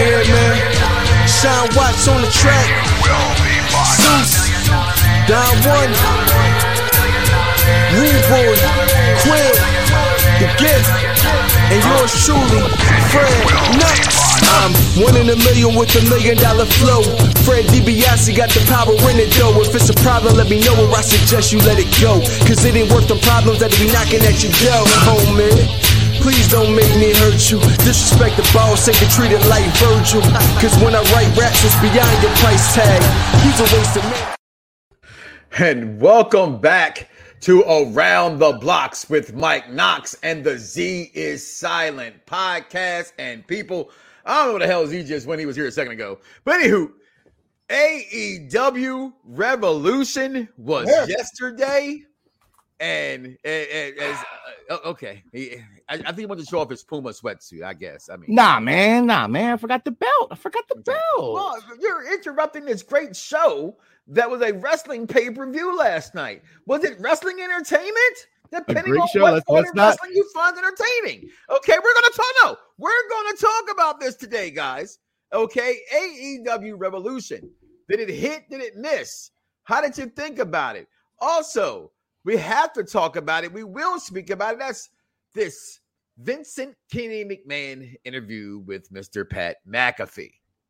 here, man. Sean Watts on the track. Zeus, Don One, Rude Boy, Quill, The Gift, and yours truly, Fred Knox. I'm 1 in a million with $1 million flow. Fred DiBiase got the power in it though. If it's a problem, let me know, or I suggest you let it go. Cause it ain't worth the problems that be knocking at your door, homie. Please don't make me hurt you. Disrespect the boss, ain't treated like Virgil. Cause when I write raps, it's beyond your price tag. He's a waste of man. And welcome back to Around the Blocks with Mike Knox and the Z is Silent podcast. And people, I don't know what the hell Z just when he was here a second ago. But anywho, AEW Revolution was yesterday. And okay, I think he wanted to show off his Puma sweatsuit, I guess. I mean, nah, man. I forgot the belt. Well, you're interrupting this great show that was a wrestling pay-per-view last night. Was it wrestling entertainment? Depending on what part of wrestling you find entertaining. Okay, we're going to talk about this today, guys. Okay, AEW Revolution. Did it hit? Did it miss? How did you think about it? Also, we have to talk about it. We will speak about it. That's this Vincent Kenny McMahon interview with Mr. Pat McAfee.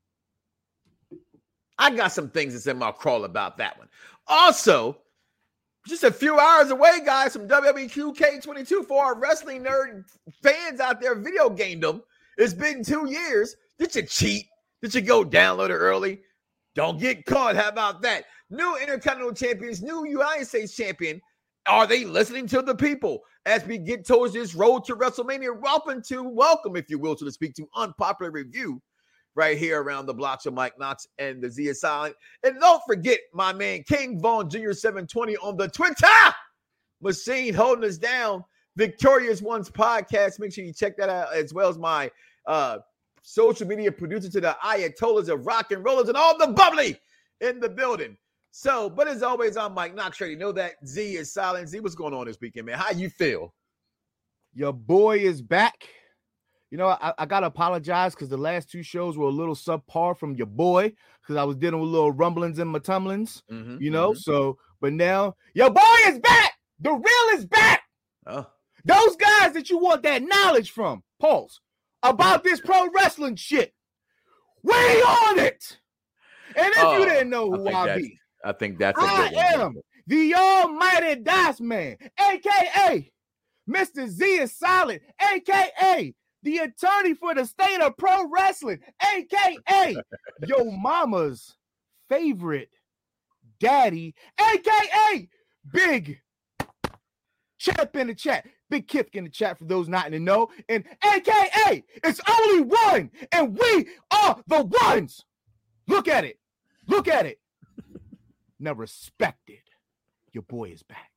I got some things to say in my crawl about that one. Also, just a few hours away, guys, from WWE 2K22 for our wrestling nerd fans out there video gamed them. It's been 2 years. Did you cheat? Did you go download it early? Don't get caught. How about that? New Intercontinental Champions, new United States Champion. Are they listening to the people as we get towards this road to WrestleMania? Welcome, if you will, so to speak, to Unpopular Review right here around the blocks of Mike Knox and the Z is Silent. And don't forget my man King Vaughn Jr. 720 on the Twitter machine holding us down. Victorious Ones podcast. Make sure you check that out, as well as my social media producer to the Ayatollahs of rock and rollers and all the bubbly in the building. So, but as always, I'm Mike Knox. You know that Z is Silent. Z, what's going on this weekend, man? How you feel? Your boy is back. You know, I got to apologize because the last 2 shows were a little subpar from your boy because I was dealing with little rumblings in my tumblings, So, but now your boy is back. The real is back. Oh. Those guys that you want that knowledge from, Pulse, about this pro wrestling shit, we on it. And if you didn't know who I be, I think that's a good one. I am the almighty Dice Man, a.k.a. Mr. Z is Silent, a.k.a. the attorney for the state of pro wrestling, a.k.a. your mama's favorite daddy, a.k.a. Big Chip in the chat. Big Kip in the chat for those not in the know. And a.k.a. it's only one, and we are the ones. Look at it. Now respected. Your boy is back.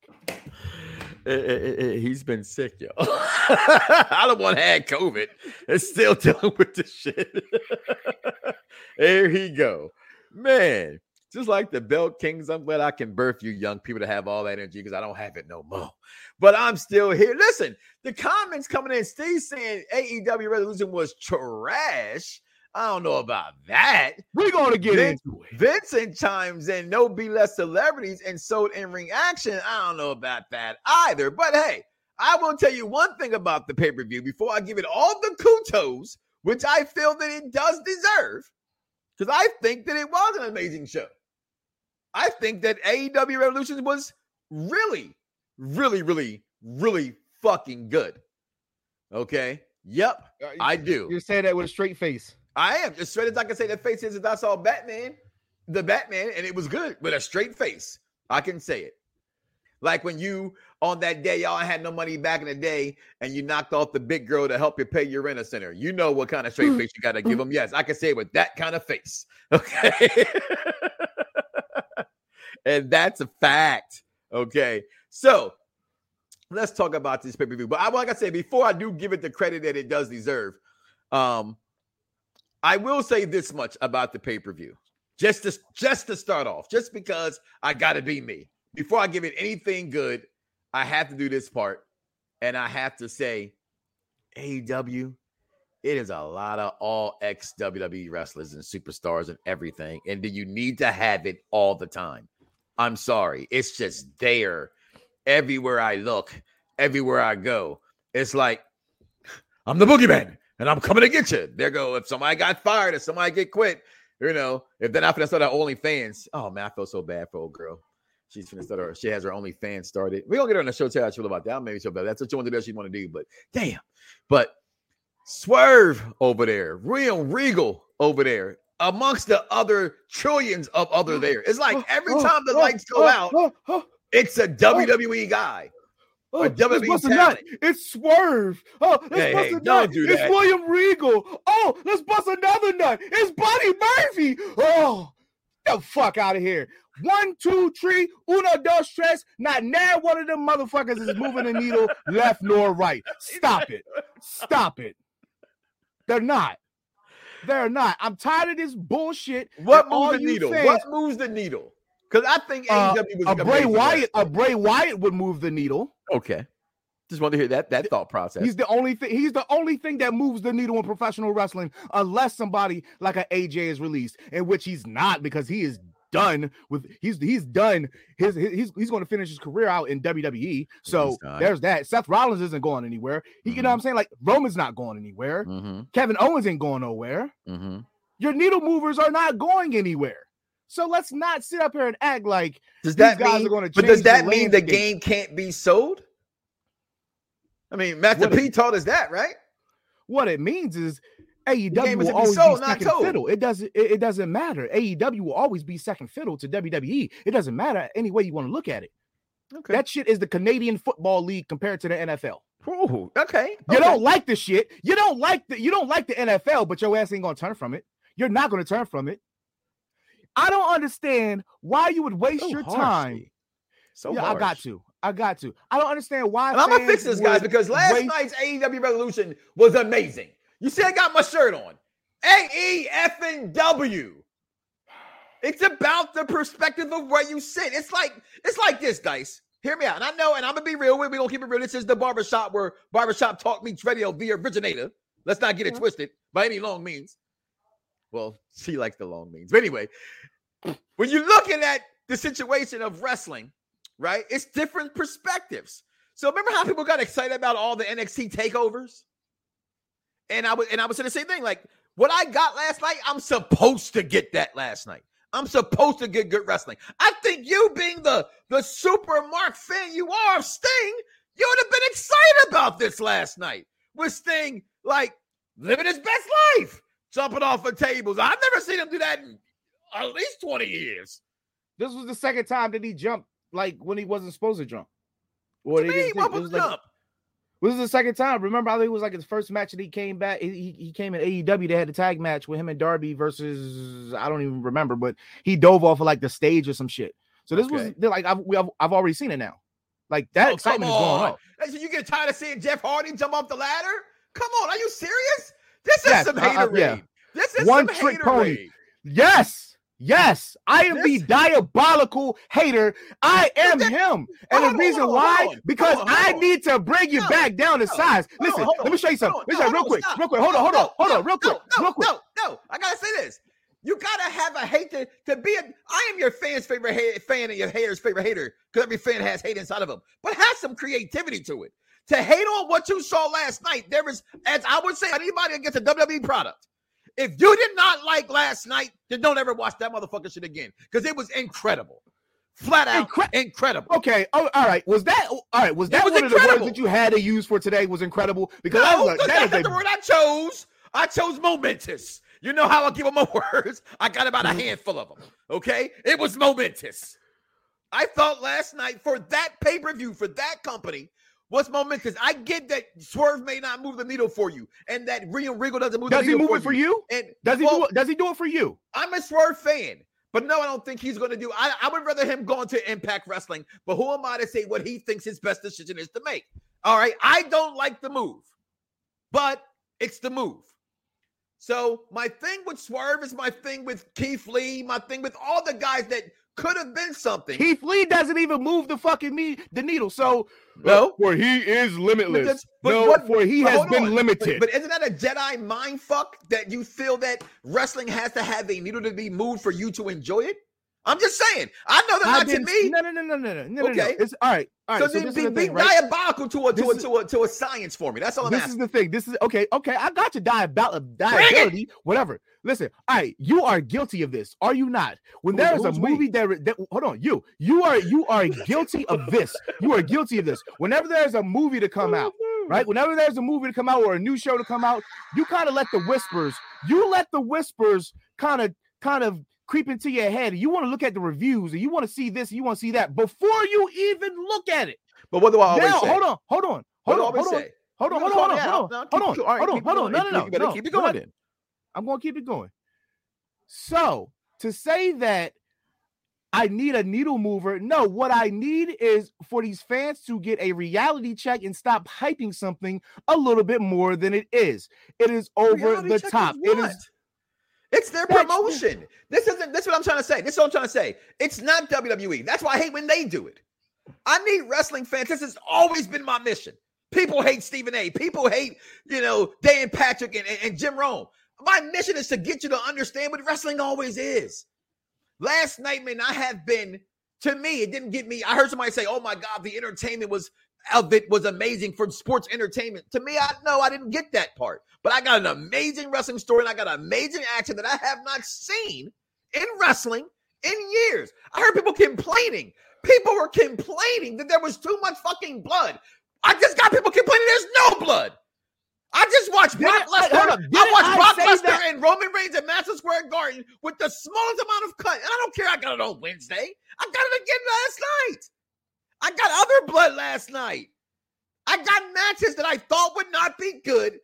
He's been sick, yo. I don't want to have COVID. It's still dealing with this shit. There he go. Man, just like the Belt Kings, I'm glad I can birth you young people to have all that energy because I don't have it no more. But I'm still here. Listen, the comments coming in, Steve saying AEW Revolution was trash. I don't know about that. We're going to get into it. Vincent chimes in, no be less celebrities and sold in-ring action. I don't know about that either. But hey, I will tell you one thing about the pay-per-view before I give it all the kudos, which I feel that it does deserve, because I think that it was an amazing show. I think that AEW Revolution was really, really, really, really fucking good. Okay? Yep, I do. You say that with a straight face. I am. As straight as I can say that face is if I saw Batman, and it was good with a straight face. I can say it. Like when you, on that day, y'all had no money back in the day, and you knocked off the big girl to help you pay your rent center. You know what kind of straight face you got to give them. Yes, I can say it with that kind of face. Okay. And that's a fact. Okay. So let's talk about this pay-per-view. But like I said, before I do give it the credit that it does deserve, I will say this much about the pay-per-view. Just to start off, just because I got to be me. Before I give it anything good, I have to do this part. And I have to say, AEW, it is a lot of all ex WWE wrestlers and superstars and everything. And do you need to have it all the time? I'm sorry. It's just there everywhere I look, everywhere I go. It's like, I'm the boogeyman and I'm coming to get you. There go. If somebody got fired, if somebody get quit, you know, if then after that start OnlyFans. Oh man, I feel so bad for old girl. She's finna start she has her OnlyFans started. We're gonna get her on the show, tell her how she feel about that. Maybe she'll that's what she wants to do, she want to do, but damn. But Swerve over there, Real Regal over there, amongst the other trillions of other there. It's like every time the lights go out, it's a WWE guy. A WWE talent. It's Swerve. Oh, let's bust a nut. It's William Regal. Oh, let's bust another nut. It's Buddy Murphy. Oh, get the fuck out of here. 1, 2, 3, uno, dos, tres. Not now one of them motherfuckers is moving the needle left nor right. Stop it. Stop it. They're not. They're not. I'm tired of this bullshit. What moves the needle? What moves the needle? Because I think AEW was a Bray Wyatt would move the needle. Okay. Just want to hear that thought process. He's the only thing that moves the needle in professional wrestling, unless somebody like an AJ is released, in which he's not, because he is done with he's done he's going to finish his career out in WWE. So there's that. Seth Rollins isn't going anywhere. You know what I'm saying? Like Roman's not going anywhere. Kevin Owens ain't going nowhere. Your needle movers are not going anywhere. So let's not sit up here and act like these guys are going to change. But does that mean the game can't be sold? I mean, Master P taught us that, right? What it means is AEW will always be second fiddle. It doesn't matter. AEW will always be second fiddle to WWE. It doesn't matter any way you want to look at it. Okay. That shit is the Canadian Football League compared to the NFL. Ooh, okay. You don't like the shit. You don't like the NFL, but your ass ain't gonna turn from it. You're not gonna turn from it. I don't understand why you would waste your time. I got to. I don't understand why. And I'm gonna fix this, guys, because last night's AEW Revolution was amazing. You see, I got my shirt on. AEW. It's about the perspective of where you sit. It's like this, Dice. Hear me out. And I know, and I'm gonna be real. We're gonna keep it real. This is the barbershop where Barbershop Talk meets radio, the originator. Let's not get it twisted by any long means. Well, she likes the long means. But anyway, when you're looking at the situation of wrestling, right? It's different perspectives. So remember how people got excited about all the NXT takeovers? And I was saying the same thing. Like what I got last night, I'm supposed to get that last night. I'm supposed to get good wrestling. I think you being the super Mark fan you are of Sting, you would have been excited about this last night. With Sting, like, living his best life, jumping off of tables. I've never seen him do that in at least 20 years. This was the second time that he jumped, like, when he wasn't supposed to jump. What do you mean? What was jump? This is the second time. Remember, I think it was like his first match that he came back. He came in AEW. They had a tag match with him and Darby versus, I don't even remember, but he dove off of like the stage or some shit. So this was like I've already seen it now. Like that excitement is going on. So you get tired of seeing Jeff Hardy jump off the ladder? Come on, are you serious? This is some hater raid. This is one some trick hater pony. raid. Yes, I am the diabolical hater. I am him. And the reason why, because I need to bring you back down to size. Listen, let me show you something. Real quick. Hold on, real quick. No, I gotta say this. You gotta have a hate to be I am your fan's favorite fan and your hater's favorite hater, because every fan has hate inside of them. But have some creativity to it. To hate on what you saw last night, there is, as I would say, anybody that gets a WWE product, if you did not like last night, then don't ever watch that motherfucker shit again, because it was incredible. Flat out incredible. Okay. Oh, all right. Was that one of the words that you had to use for today was incredible? Because that's the word I chose. I chose momentous. You know how I give them my words? I got about a handful of them. Okay? It was momentous. I thought last night for that pay-per-view, for that company, was momentous. I get that Swerve may not move the needle for you, and that Real Regal doesn't move the needle for you. Does he move it for you? And does he do it for you? I'm a Swerve fan, but no, I don't think he's going to do. I would rather him go into Impact Wrestling, but who am I to say what he thinks his best decision is to make? All right, I don't like the move, but it's the move. So my thing with Swerve is my thing with Keith Lee, my thing with all the guys that could have been something. Keith Lee doesn't even move the fucking the needle. So no, for he is limitless. But he has been limited. But isn't that a Jedi mind fuck that you feel that wrestling has to have a needle to be moved for you to enjoy it? I'm just saying. I know that not to me. No. Okay, it's all right. So be diabolical to a science for me. That's all I'm asking. This is the thing. This is okay. I got your diability, whatever. Listen, all right, you are guilty of this, are you not? When there is a movie that hold on, you are guilty of this. You are guilty of this. Whenever there's a movie to come out, right? Whenever there's a movie to come out or a new show to come out, you kind of let the whispers kind of creep into your head. You want to look at the reviews and you want to see this, and you want to see that before you even look at it. But what do I always say? Hold on. No. Keep it going then. I'm going to keep it going. So to say that I need a needle mover, no, what I need is for these fans to get a reality check and stop hyping something a little bit more than it is. It is over the top. It's their promotion. This is what I'm trying to say. This is what I'm trying to say. It's not WWE. That's why I hate when they do it. I need wrestling fans. This has always been my mission. People hate Stephen A. People hate, Dan Patrick and Jim Rome. My mission is to get you to understand what wrestling always is. Last night may not have been, to me, it didn't get me. I heard somebody say, oh my God, the entertainment was amazing for sports entertainment. To me, I didn't get that part. But I got an amazing wrestling story and I got amazing action that I have not seen in wrestling in years. I heard people complaining. People were complaining that there was too much fucking blood. I just got people complaining there's no blood. I just watched Brock Lesnar. I watched Brock Lesnar and Roman Reigns at Madison Square Garden with the smallest amount of cut. And I don't care. I got it on Wednesday. I got it again last night. I got other blood last night. I got matches that I thought would not be good.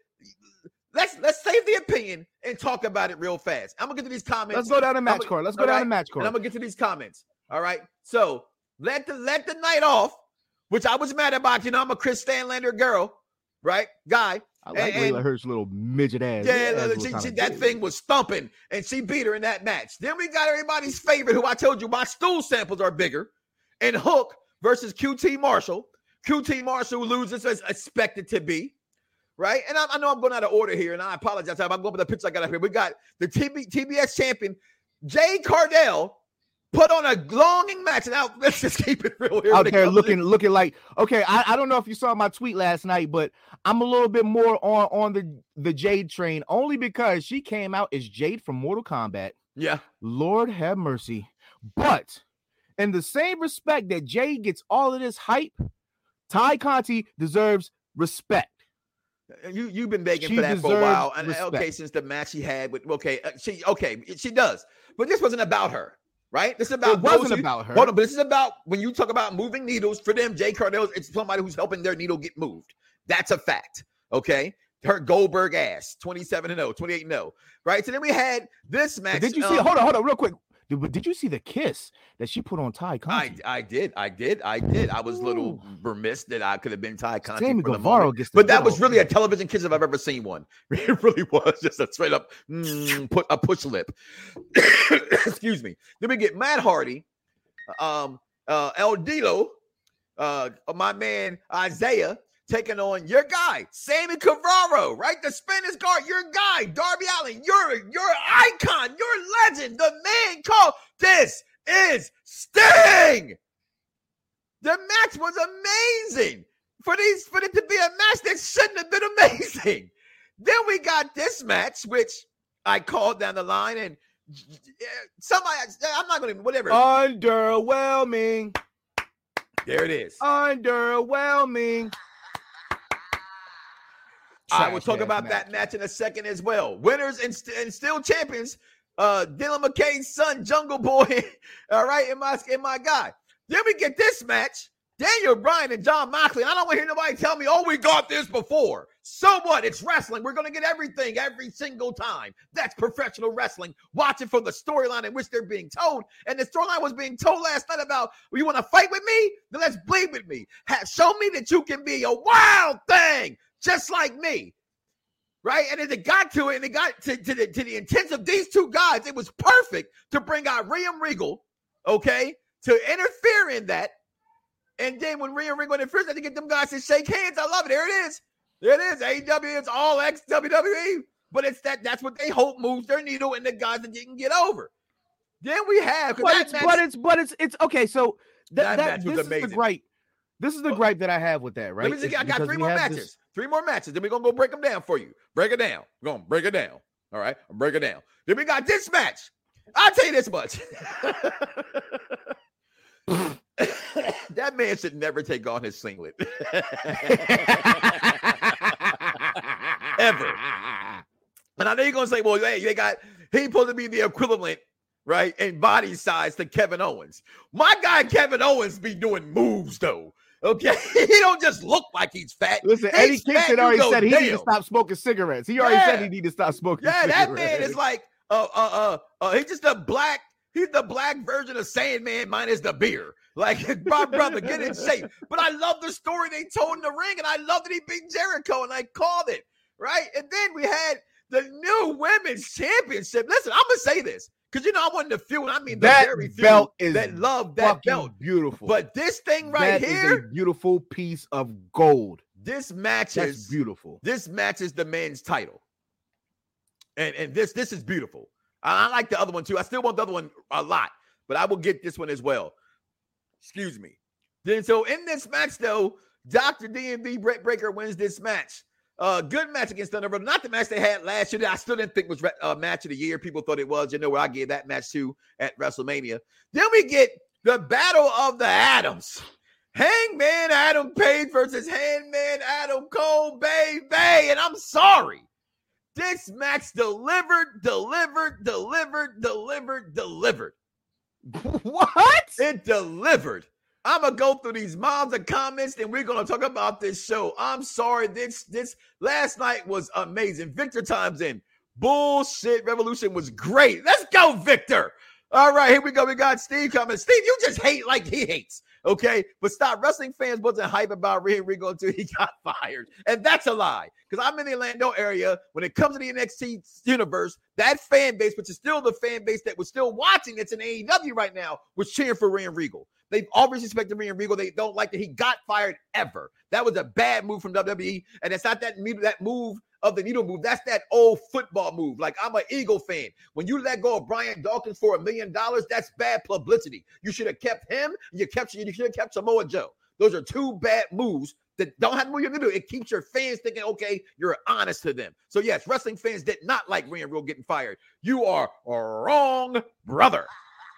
Let's save the opinion and talk about it real fast. I'm gonna get to these comments. Let's go down the match card. And I'm gonna get to these comments. All right. So let the night off, which I was mad about. I'm a Chris Stanlander girl, right? Guy. I like Layla Hirsch's little midget ass. Yeah, that thing was thumping, and she beat her in that match. Then we got everybody's favorite, who I told you my stool samples are bigger, and Hook versus QT Marshall. QT Marshall loses as expected to be, right? And I know I'm going out of order here, and I apologize. I'm going with the picture I got up here. We got the TBS champion, Jade Cardell, put on a longing match. Now, let's just keep it real here. Out there looking like, okay, I don't know if you saw my tweet last night, but I'm a little bit more on the Jade train, only because she came out as Jade from Mortal Kombat. Yeah. Lord have mercy. But in the same respect that Jade gets all of this hype, Ty Conti deserves respect. You've been begging for that for a while. And okay, since the match she had with she does. But this wasn't about her. Right? This is about about her. Hold on, but this is about when you talk about moving needles for them, Jade Cardell, it's somebody who's helping their needle get moved. That's a fact. Okay. Her Goldberg ass, 27-0, 28-0. Right. So then we had this match. Did you see? Hold on, real quick. Did you see the kiss that she put on Ty Conti? I did. I was a little remiss that I could have been Ty Conti. Sammy Guevara gets but that was really a television kiss if I've ever seen one. It really was just a straight up push lip. Excuse me. Then we get Matt Hardy, El Dilo, my man Isaiah, taking on your guy, Sammy Guevara, right? The Spanish guard, your guy, Darby Allin, your icon, your legend, the man called This Is Sting. The match was amazing. For it to be a match that shouldn't have been amazing. Then we got this match, which I called down the line, and somebody, I'm not going to, whatever. Underwhelming. There it is. Underwhelming. I will talk about that match in a second as well. Winners and still champions, Dylan McKay's son, Jungle Boy, all right, and my guy. Then we get this match, Daniel Bryan and Jon Moxley. I don't want to hear nobody tell me, we got this before. So what? It's wrestling. We're going to get everything every single time. That's professional wrestling. Watch it for the storyline in which they're being told. And the storyline was being told last night about, you want to fight with me? Then let's bleed with me. Show me that you can be a wild thing. Just like me, right? And as it got to it, and it got to the intents of these two guys, it was perfect to bring out William Regal, okay, to interfere in that. And then when Rhea Rico interferes, they get them guys to shake hands. I love it. There it is. There it is. AEW is all ex WWE. But that's what they hope moves their needle and the guys that didn't get over. Then we have, it's okay. So that match was this amazing. is the gripe. This is the gripe that I have with that, right? Let me see, I got 3 more matches. 3 more matches. Then we're gonna go break them down for you. Break it down. We're gonna break it down. All right, break it down. Then we got this match. I'll tell you this much. That man should never take on his singlet. Ever. And I know you're gonna say, well, hey, he's supposed to be the equivalent, right, in body size to Kevin Owens. My guy Kevin Owens be doing moves though. Okay, he don't just look like he's fat. Listen, Eddie Kingston already said he needs to stop smoking cigarettes. He already said he need to stop smoking cigarettes. That man is like he's just he's the black version of Sandman minus the beer. Like, my brother, get in shape. But I love the story they told in the ring, and I love that he beat Jericho, and I called it, right? And then we had the new women's championship. Listen, I'm gonna say this because I wanted to feel. I mean, the very few belt is that love that belt, beautiful. But this thing right here is a beautiful piece of gold. This match is beautiful. This match is the men's title, and this is beautiful. I like the other one too. I still want the other one a lot, but I will get this one as well. Excuse me. Then so in this match though, Dr. D&B Brett Breaker wins this match. Good match against Thunder Rosa. Not the match they had last year that I still didn't think was match of the year. People thought it was. Where I gave that match to at WrestleMania. Then we get the Battle of the Atoms. Hangman Adam Page versus Hangman Adam Cole, baby. And I'm sorry. This match delivered. What? It delivered. I'm going to go through these moms and comments, and we're going to talk about this show. I'm sorry. This last night was amazing. Victor Times in. Bullshit Revolution was great. Let's go, Victor. All right, here we go. We got Steve coming. Steve, you just hate like he hates, okay? But stop. Wrestling fans wasn't hype about Rhea Rico until he got fired. And that's a lie, because I'm in the Orlando area. When it comes to the NXT universe, that fan base, which is still the fan base that was still watching that's in AEW right now, was cheering for Rhea Rico. They've always respected Rhea Rico. They don't like that he got fired ever. That was a bad move from WWE, and it's not that move of the needle move. That's that old football move. Like, I'm an Eagle fan. When you let go of Brian Dawkins for $1 million, that's bad publicity. You should have kept him. You should have kept Samoa Joe. Those are two bad moves that don't have to do. It keeps your fans thinking, okay, you're honest to them. So yes, wrestling fans did not like Rhea Rico getting fired. You are wrong, brother.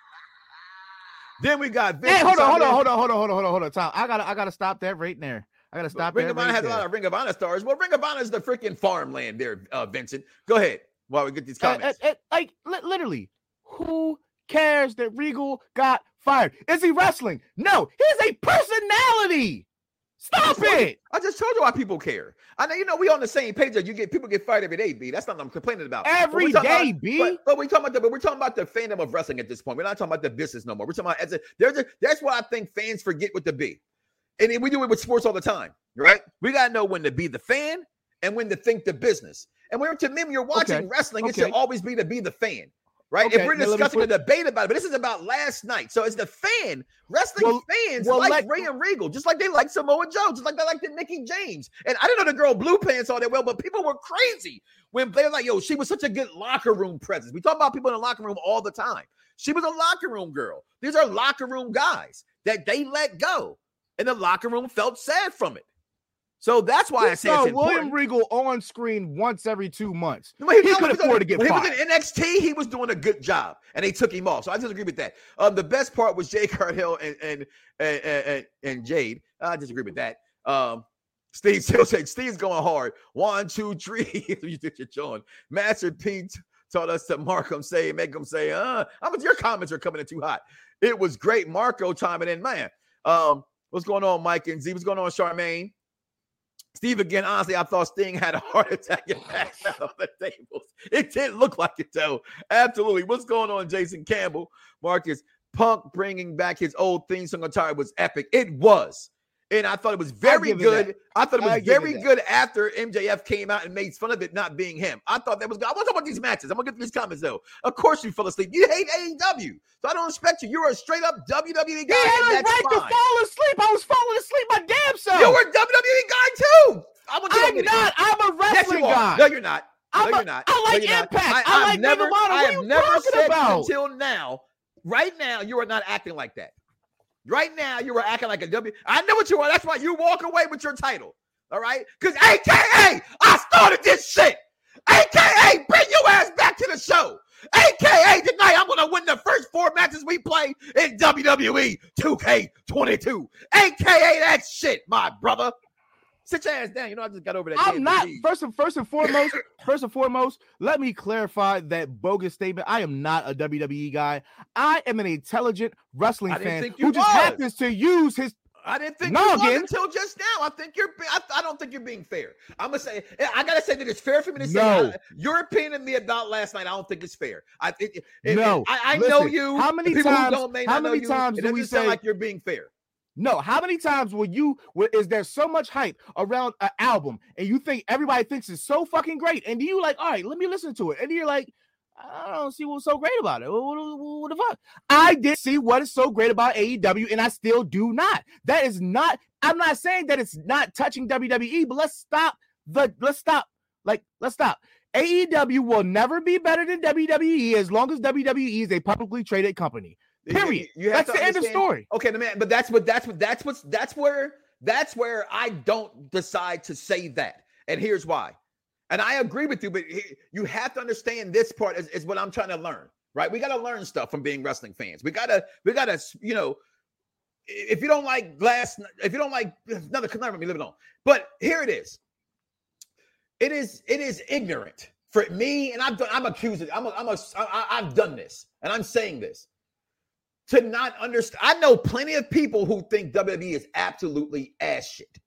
Then we got Vince. Hey, hold on. Tom, I gotta stop that right there. I gotta stop. Ring of Honor has a lot of Ring of Honor stars. Well, Ring of Honor is the freaking farmland there, Vincent. Go ahead while we get these comments. Like literally, who cares that Regal got fired? Is he wrestling? No, he's a personality. Stop it! I just told you why people care. I know, we on the same page. That people get fired every day, B. That's not what I'm complaining about. Every day, B. But we're talking about the fandom of wrestling at this point. We're not talking about the business no more. We're talking about that's what I think fans forget what to be. And we do it with sports all the time, right? We gotta know when to be the fan and when to think the business. And when you're watching wrestling, it should always be to be the fan. Right? Okay, if we're discussing a debate about it, but this is about last night. So it's the fan. Wrestling fans like Rhea Regal, just like they like Samoa Joe, just like they like the Mickie James. And I didn't know the girl Blue Pants all that well, but people were crazy when they were like, yo, she was such a good locker room presence. We talk about people in the locker room all the time. She was a locker room girl. These are locker room guys that they let go. And the locker room felt sad from it. So that's why I say it's important. William Regal on screen once every 2 months. He could afford to get fired. When he was in NXT, he was doing a good job, and they took him off. So I disagree with that. The best part was Jade Cargill and Jade. I disagree with that. Steve still said Steve's going hard. 1, 2, 3. You did your John. Master Pete taught us to make them say, how much your comments are coming in too hot. It was great. Marco chiming in, man. What's going on, Mike and Z? What's going on, Charmaine? Steve, again, honestly, I thought Sting had a heart attack and passed out on the tables. It didn't look like it, though. Absolutely. What's going on, Jason Campbell? Marcus, Punk bringing back his old theme song attire was epic. It was. And I thought it was very good. I thought it was very good after MJF came out and made fun of it not being him. I thought that was good. I want to talk about these matches. I'm going to get to these comments, though. Of course you fell asleep. You hate AEW. So I don't expect you. You're a straight up WWE guy. He had a right to fall asleep. I was falling asleep my damn self. You were a WWE guy too. I'm not. I'm a wrestling guy. No, you're not. You're not. I like Impact. I like Ring of Honor. What are you talking about? Until now, right now, you are not acting like that. Right now, you are acting like a W. I know what you are. That's why you walk away with your title. All right? Because AKA, I started this shit. AKA, bring your ass back to the show. AKA, tonight, I'm going to win the first 4 matches we play in WWE 2K22. AKA that shit, my brother. Sit your ass down. You know, I just got over that. I'm not. First and foremost, let me clarify that bogus statement. I am not a WWE guy. I am an intelligent wrestling fan who just happens to use his. I didn't think you was until just now. I think you're. I don't think you're being fair. I'm gonna say. I gotta say that it's fair for me to say your opinion of me about last night. I don't think it's fair. I know you. How many times do we sound like you're being fair? No, how many times is there so much hype around an album and you think everybody thinks it's so fucking great, and you like, all right, let me listen to it, and you're like, I don't see what's so great about it. What the fuck? I did see what is so great about AEW, and I still do not. That is not. I'm not saying that it's not touching WWE, but let's stop. Let's stop. AEW will never be better than WWE as long as WWE is a publicly traded company. Period. That's the end of story. Okay, man, but that's where I don't decide to say that. And here's why. And I agree with you, but you have to understand this part is what I'm trying to learn, right? We got to learn stuff from being wrestling fans. We gotta, you know, if you don't like another conundrum, you live it on. But here it is. It is ignorant for me, and I've done this, and I'm saying this. To not understand, I know plenty of people who think WWE is absolutely ass shit.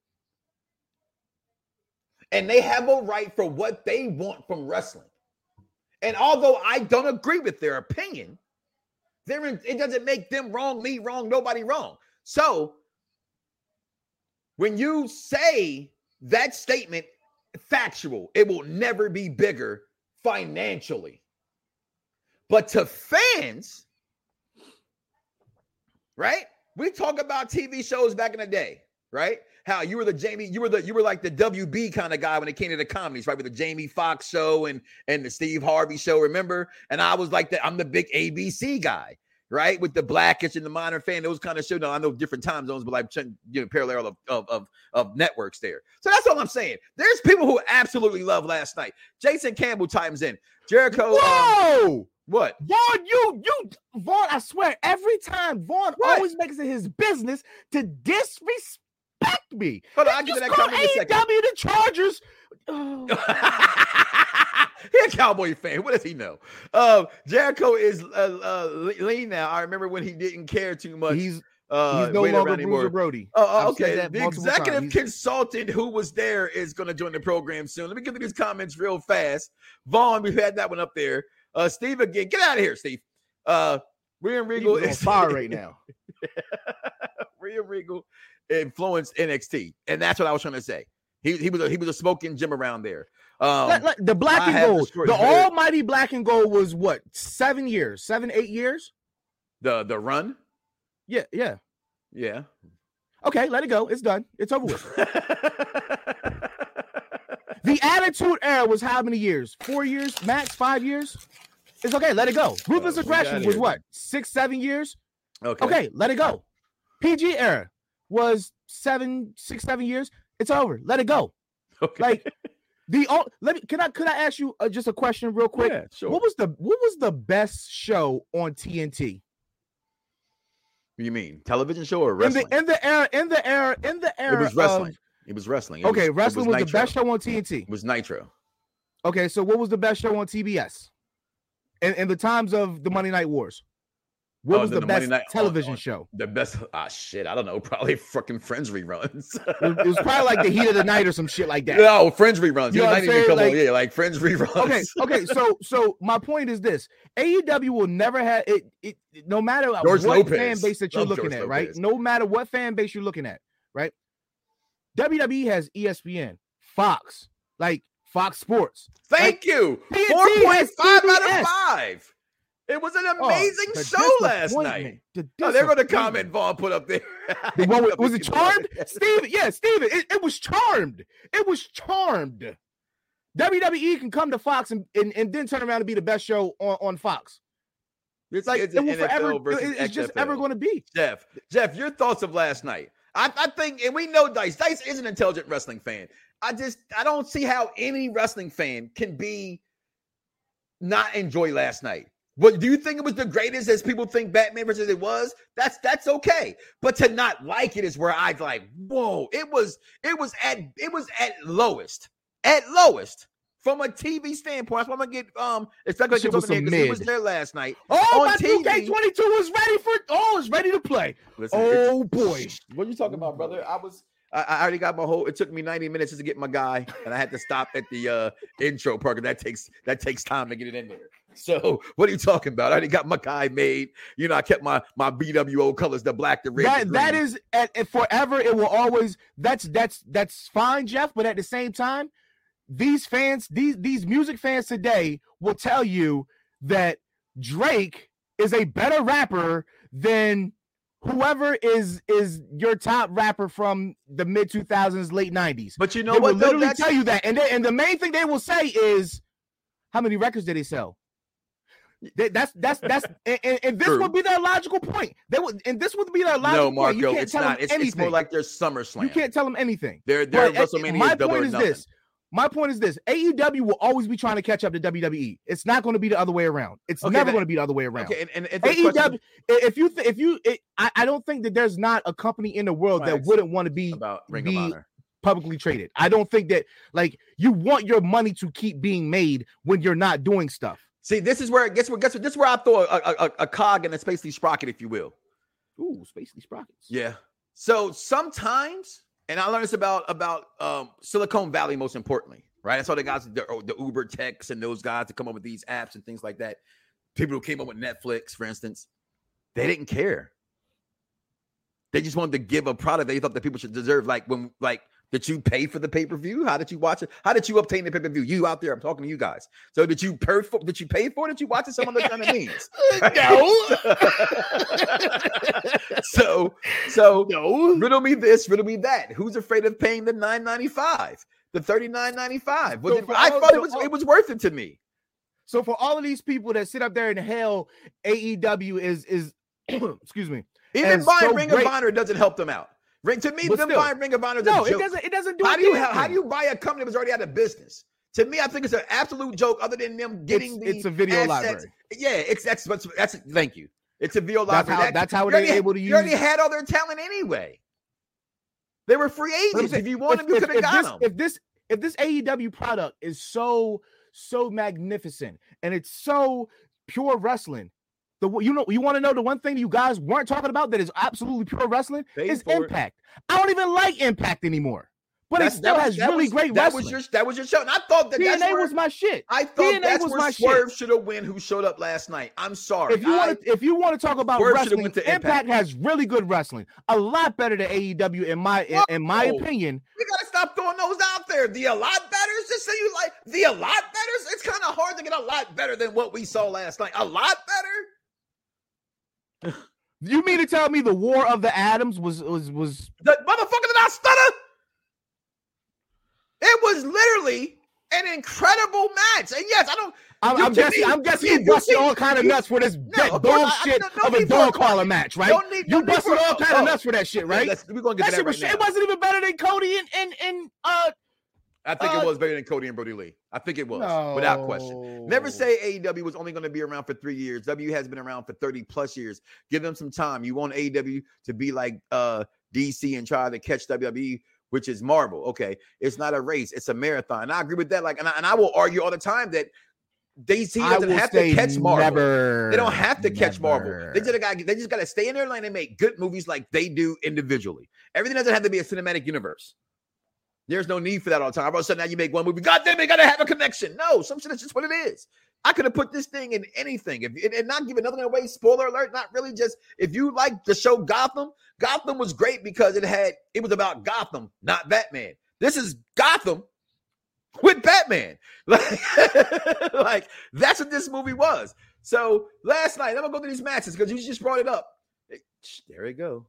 And they have a right for what they want from wrestling. And although I don't agree with their opinion, it doesn't make them wrong, me wrong, nobody wrong. So when you say that statement, factual, it will never be bigger financially. But to fans, right? We talk about TV shows back in the day, right? How you were you were like the WB kind of guy when it came to the comedies, right? With the Jamie Foxx show and the Steve Harvey show, remember? And I was like I'm the big ABC guy, right? With the Blackish and the Modern Fan, those kind of shows. Now I know different time zones, but like, you know, parallel of networks there. So that's all I'm saying. There's people who absolutely love last night. Jason Campbell chimes in. Jericho. Whoa! What? Vaughn, Vaughn, I swear, every time Vaughn always makes it his business to disrespect me. Hold on, I'll give you that comment in a second. AEW the Chargers. Oh. He's a Cowboy fan. What does he know? Jericho is lean now. I remember when he didn't care too much. He's no longer Bruiser Brody. Okay. The executive consultant who was there is going to join the program soon. Let me get to these comments real fast. Vaughn, we've had that one up there. Steve again. Get out of here, Steve. William Regal is on fire right now. William Regal influenced NXT, and that's what I was trying to say. He was a smoking gym around there. The black and gold, the almighty black and gold was what, 7 years, 8 years? The run? Yeah. Okay, let it go. It's done. It's over with. The Attitude Era was how many years? 4 years, max 5 years? It's okay. Let it go. Ruthless Aggression was what? 6, 7 years? Okay, let it go. PG Era was 6, 7 years. It's over. Let it go. Okay. Like could I ask you just a question real quick? Yeah, sure. What was the best show on TNT? What do you mean? Television show or wrestling? In the era. It was wrestling. It was wrestling. Wrestling was the best show on TNT. It was Nitro. Okay, so what was the best show on TBS? In the times of the Monday Night Wars? What was the best television show? The best, shit, I don't know. Probably fucking Friends reruns. It was probably like the Heat of the Night or some shit like that. No, Friends reruns. You know what I'm saying? Like Friends reruns. Okay. So my point is this: AEW will never have it. No matter George what Lopez. fan base that you're looking at, right? No matter what fan base you're looking at, right? WWE has ESPN, Fox, like Fox Sports. Thank you. 4.5 out of 5. It was an amazing the show last night. Oh, they're going to comment Vaughn put up there. Was it Charmed? Steven, it was Charmed. It was Charmed. WWE can come to Fox and then turn around and be the best show on Fox. It's like it will forever. It's just ever going to be. Jeff, your thoughts of last night? I think, and we know Dice. Dice is an intelligent wrestling fan. I don't see how any wrestling fan can be not enjoy last night. What do you think it was the greatest as people think Batman versus it was? That's okay. But to not like it is where I like, whoa, it was at lowest. At lowest. From a TV standpoint, that's why I'm gonna get especially because he was there last night. Oh, my 2K22 was ready to play. Listen, boy. What are you talking about, brother? I already got my whole. It took me 90 minutes just to get my guy, and I had to stop at the intro part because that takes time to get it in there. So what are you talking about? I already got my guy made. You know, I kept my BWO colors, the black, the red. That is forever. It will always. That's fine, Jeff. But at the same time, these fans, these music fans today will tell you that Drake is a better rapper than whoever is your top rapper from the mid 2000s, late 90s. But you know they what? Will literally tell you that, and the main thing they will say is, how many records did they sell? That's and this would be their logical point. This would be their logical point. No, Marco, it's not. It's more like their SummerSlam. You can't tell them anything. Their WrestleMania. My point is this: AEW will always be trying to catch up to WWE. It's not going to be the other way around. It's never going to be the other way around. Okay, and AEW. I don't think that there's not a company in the world that wouldn't want to be about Ring of Honor publicly traded. I don't think that you want your money to keep being made when you're not doing stuff. See, this is where this is where I throw a cog in a spacely sprocket, if you will. Ooh, spacely sprockets. Yeah. So sometimes, and I learned this about Silicon Valley most importantly, right? That's all the guys, the Uber techs and those guys that come up with these apps and things like that. People who came up with Netflix, for instance, they didn't care. They just wanted to give a product they thought that people should deserve. Did you pay for the pay-per-view? How did you watch it? How did you obtain the pay-per-view? You out there, I'm talking to you guys. So did you pay for it? Did you watch it some other kind of means? Right? No. So no. Riddle me this, riddle me that. Who's afraid of paying the $9.95, the $39.95? I thought it was worth it to me. So for all of these people that sit up there and hail AEW is excuse me. Even buying Ring of Honor doesn't help them out. To me, them buying Ring of Honor is a joke. It doesn't do how do you buy a company that's already out of business? To me, I think it's an absolute joke. Other than them getting it's a video assets. library. Yeah, that's thank you. It's a video library. That's how they're able to use. You already had all their talent anyway. They were free agents. If you wanted, you could have got them. If this AEW product is so magnificent and it's so pure wrestling. You want to know the one thing you guys weren't talking about that is absolutely pure wrestling is Impact. I don't even like Impact anymore, but it still has really great wrestling. That was your show, and I thought that TNA was my shit. I thought that's where Swerve should have won. Who showed up last night? I'm sorry. If you want to talk about wrestling, Impact has really good wrestling, a lot better than AEW in my opinion. We gotta stop throwing those out there. The a lot betters, just say you like the a lot betters. It's kind of hard to get a lot better than what we saw last night. A lot better. You mean to tell me the War of the Atoms was the motherfucker did not stutter? It was literally an incredible match. And yes, I'm guessing you busted all kind of nuts for this bullshit of a dog collar match, right? You busted all kind of nuts for that shit, right? We're gonna get that right now. It wasn't even better than Cody and I think it was better than Cody and Brody Lee. I think it was, without question. Never say AEW was only going to be around for 3 years. W has been around for 30 plus years. Give them some time. You want AEW to be like DC and try to catch WWE, which is Marvel. Okay, it's not a race; it's a marathon. And I agree with that. And I will argue all the time that DC doesn't have to catch Marvel. They don't have to catch Marvel. They just got to stay in their lane and make good movies like they do individually. Everything doesn't have to be a cinematic universe. There's no need for that all the time. All of a sudden, now you make one movie. God damn it, got to have a connection. No, some shit is just what it is. I could have put this thing in anything and not give another away. Spoiler alert, not really. Just if you like the show Gotham was great because it was about Gotham, not Batman. This is Gotham with Batman. Like that's what this movie was. So last night, I'm gonna go through these matches because you just brought it up. There we go.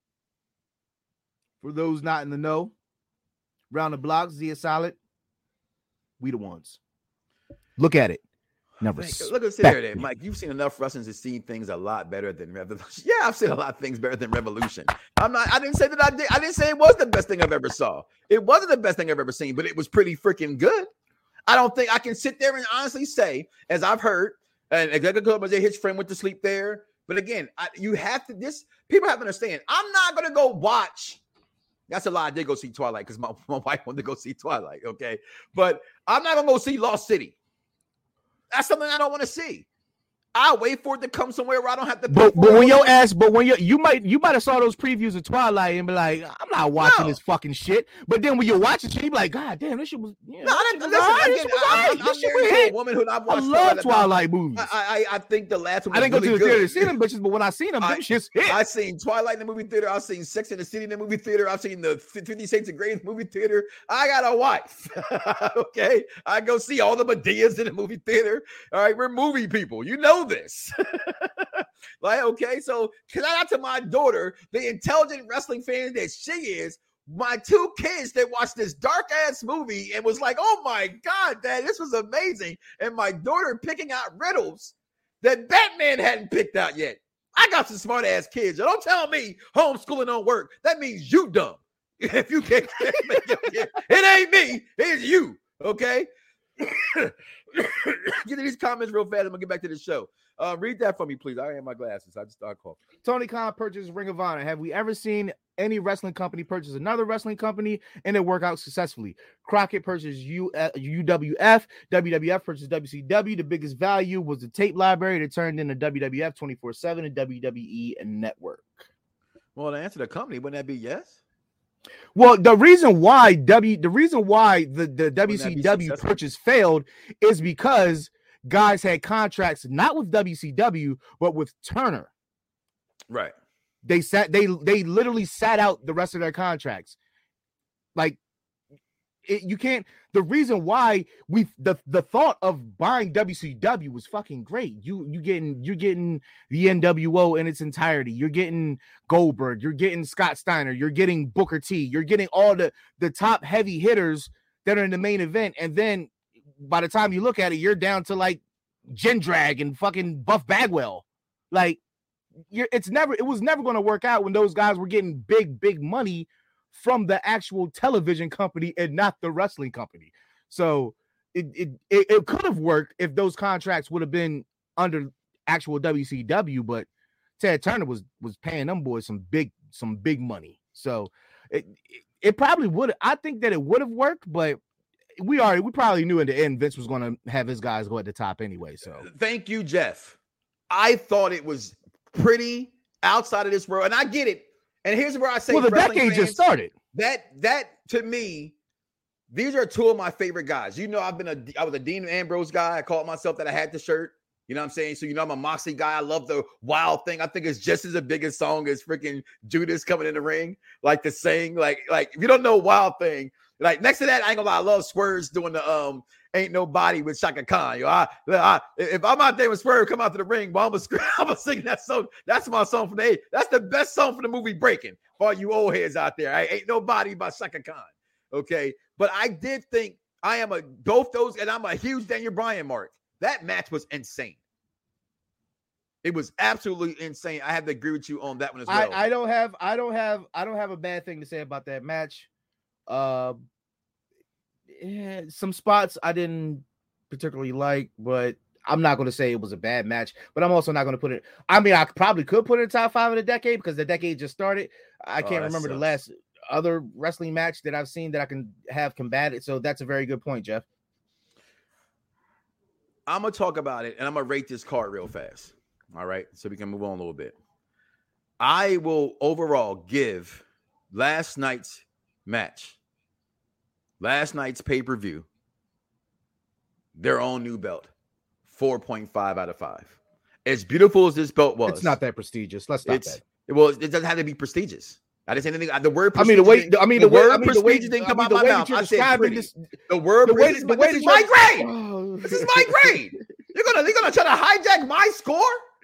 For those not in the know, round the block, Zia Solid, we the ones. Look at it. Never. Look at there, Mike. You've seen enough wrestlers to see things a lot better than Revolution. Yeah, I've seen a lot of things better than Revolution. I didn't say that I did. I didn't say it was the best thing I've ever saw. It wasn't the best thing I've ever seen, but it was pretty freaking good. I don't think I can sit there and honestly say, as I've heard, and Executive Club was his friend went to sleep there. But again, you have to. People have to understand. I'm not gonna go watch. That's a lie. I did go see Twilight because my wife wanted to go see Twilight. Okay, but I'm not gonna go see Lost City. That's something I don't want to see. I'll wait for it to come somewhere where I don't have to. But when your ass, you might have saw those previews of Twilight and be like, I'm not watching this fucking shit. But then when you watch it, you be like, God damn, this shit was. You know, I'm married to a woman who I've watched. I love Twilight movies. I think the last one. I didn't go to the theater to see them bitches, but when I seen them, them shits hit. I seen Twilight in the movie theater. I've seen Sex and the City in the movie theater. I've seen the 50 Shades of Grey in the movie theater. I got a wife. Okay, I go see all the Medeas in the movie theater. All right, we're movie people. You know this. Like, okay, so shout out to my daughter, the intelligent wrestling fan that she is. My two kids that watched this dark ass movie and was like, oh my God, Dad, this was amazing. And my daughter picking out riddles that Batman hadn't picked out yet. I got some smart ass kids. So don't tell me homeschooling don't work. That means you dumb. If you can't, it ain't me, it's you. Okay. Get to these comments real fast. I'm gonna get back to the show. Read that for me, please. I am my glasses. I just started coughing. Tony Khan purchased Ring of Honor. Have we ever seen any wrestling company purchase another wrestling company and it work out successfully? Crockett purchased UWF. WWF purchased WCW. The biggest value was the tape library that turned into WWF 24/7 and WWE and Network. Well, to answer the company, wouldn't that be yes? Well, the reason why the WCW purchase failed is because guys had contracts not with WCW but with Turner. Right. They literally sat out the rest of their contracts. Like you can't. The reason why the thought of buying WCW was fucking great. You're getting the NWO in its entirety. You're getting Goldberg. You're getting Scott Steiner. You're getting Booker T. You're getting all the top heavy hitters that are in the main event. And then by the time you look at it, you're down to like Jindrak and fucking Buff Bagwell. Like it was never going to work out when those guys were getting big money from the actual television company and not the wrestling company. So it could have worked if those contracts would have been under actual WCW, but Ted Turner was paying them boys some big money. So it probably would. I think that it would have worked, but we probably knew in the end Vince was going to have his guys go at the top anyway. So thank you, Jeff. I thought it was pretty outside of this world, and I get it. And here's where I say, well, the decade just started. That to me, these are two of my favorite guys. You know, I was a Dean Ambrose guy. I called myself that. I had the shirt. You know what I'm saying? So, you know, I'm a Moxley guy. I love the Wild Thing. I think it's just as big a song as freaking Judas coming in the ring, like to sing. Like if you don't know Wild Thing, like next to that, I ain't gonna lie, I love Swerve's doing the Ain't Nobody with Shaka Khan. You know, if I'm out there with Swerve come out to the ring, well, I'm gonna sing that song. That's my song from the That's the best song from the movie Breaking. For all you old heads out there, Ain't Nobody by Shaka Khan. Okay, but I did think both those, and I'm a huge Daniel Bryan mark. That match was insane. It was absolutely insane. I have to agree with you on that one as well. I don't have a bad thing to say about that match. Some spots I didn't particularly like, but I'm not going to say it was a bad match. But I'm also not going to put it. I mean, I probably could put it in top 5 of the decade because the decade just started. I can't remember the last other wrestling match that I've seen that I can have combated. So that's a very good point, Jeff. I'm gonna talk about it and I'm gonna rate this card real fast. All right, so we can move on a little bit. I will overall give last night's match, last night's pay-per-view, their own new belt, 4.5 out of 5. As beautiful as this belt was, it's not that prestigious. Let's stop that. Well, it doesn't have to be prestigious. I didn't say anything. The word prestigious. The word prestigious didn't come out my mouth. I said pretty. The word prestigious. This is my grade. This is my grade. You're gonna try to hijack my score?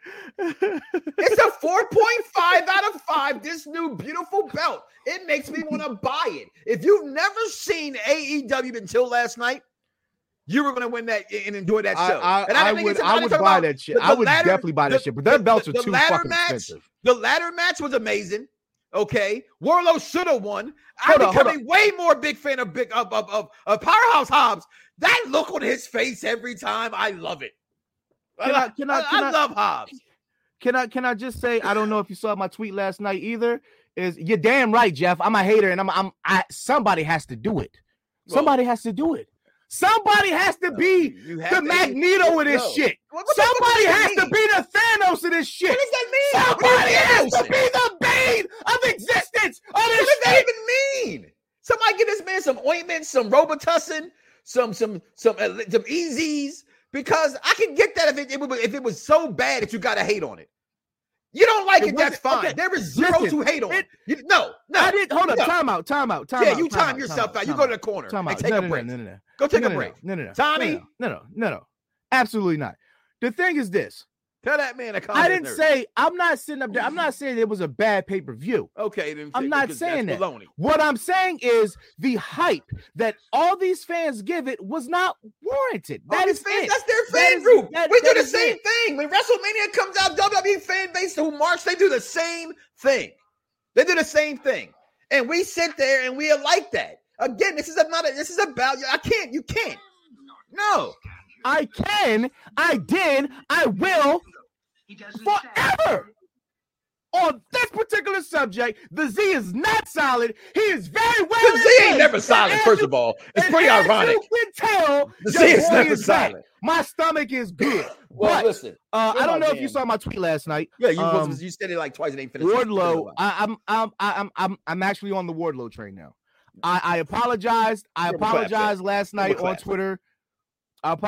It's a 4.5 out of 5. This new beautiful belt. It makes me want to buy it. If you've never seen AEW until last night, you were going to win that and enjoy that show. I would buy that shit. I would definitely buy that shit. But their belts are too fucking expensive. The ladder match was amazing. Okay, Wardlow should have won. I'm becoming way more big fan of Powerhouse Hobbs. That look on his face every time, I love it. I love Hobbs. Can I just say, I don't know if you saw my tweet last night either. Is you're damn right, Jeff. I'm a hater, and somebody has to do it. Somebody has to do it. Somebody has to be the Magneto of this shit. Somebody has to be the Thanos of this shit. What does that mean? Somebody has to be the bane of existence of this shit. What does that even mean? Somebody get this man some ointment, some Robitussin, some EZs, because I can get that if it was so bad that you got to hate on it. You don't like it, that's fine. Okay. There is zero to hate on. No. I didn't. Hold up. Time out. Yeah, you time yourself out. You go to the corner and take a break. No. Go take a break. No. Tommy? No. Absolutely not. The thing is this. Tell that man to come. I didn't say, I'm not sitting up there. I'm not saying it was a bad pay-per-view. Okay, then I'm not saying that. What I'm saying is the hype that all these fans give it was not warranted. That's their fan group. We do the same thing. When WrestleMania comes out, WWE fan base who march, they do the same thing. They do the same thing. And we sit there and we are like that. Again, this is about you can't. No. I can, I did, I will forever. On this particular subject, the Z is not solid. He is very well. The Z ain't never solid, first of all. It's pretty ironic. You can tell the Z is never solid. My stomach is good. Well, listen. I don't know if you saw my tweet last night. Yeah, you said it like twice and ain't finished. Wardlow, I'm actually on the Wardlow train now. I apologized. I apologized last night on Twitter. And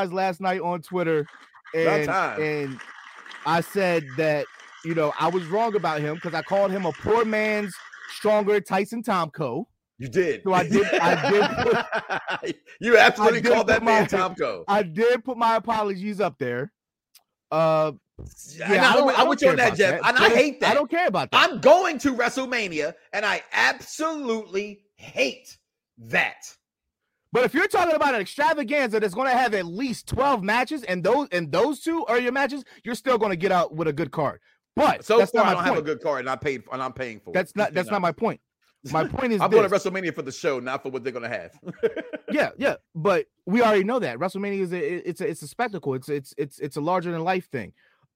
I said that, I was wrong about him because I called him a poor man's stronger Tyson Tomko. You did. So I did. You absolutely called that man Tomko. I did put my apologies up there. I want you on that, Jeff. And I hate that. I don't care about that. I'm going to WrestleMania, and I absolutely hate that. But if you're talking about an extravaganza that's going to have at least 12 matches, and those two are your matches, you're still going to get out with a good card. But so far, I don't have a good card, and I'm paying for it. That's not my point. My point is, I'm going to WrestleMania for the show, not for what they're going to have. Yeah. But we already know that WrestleMania is it's a spectacle. It's a larger than life thing.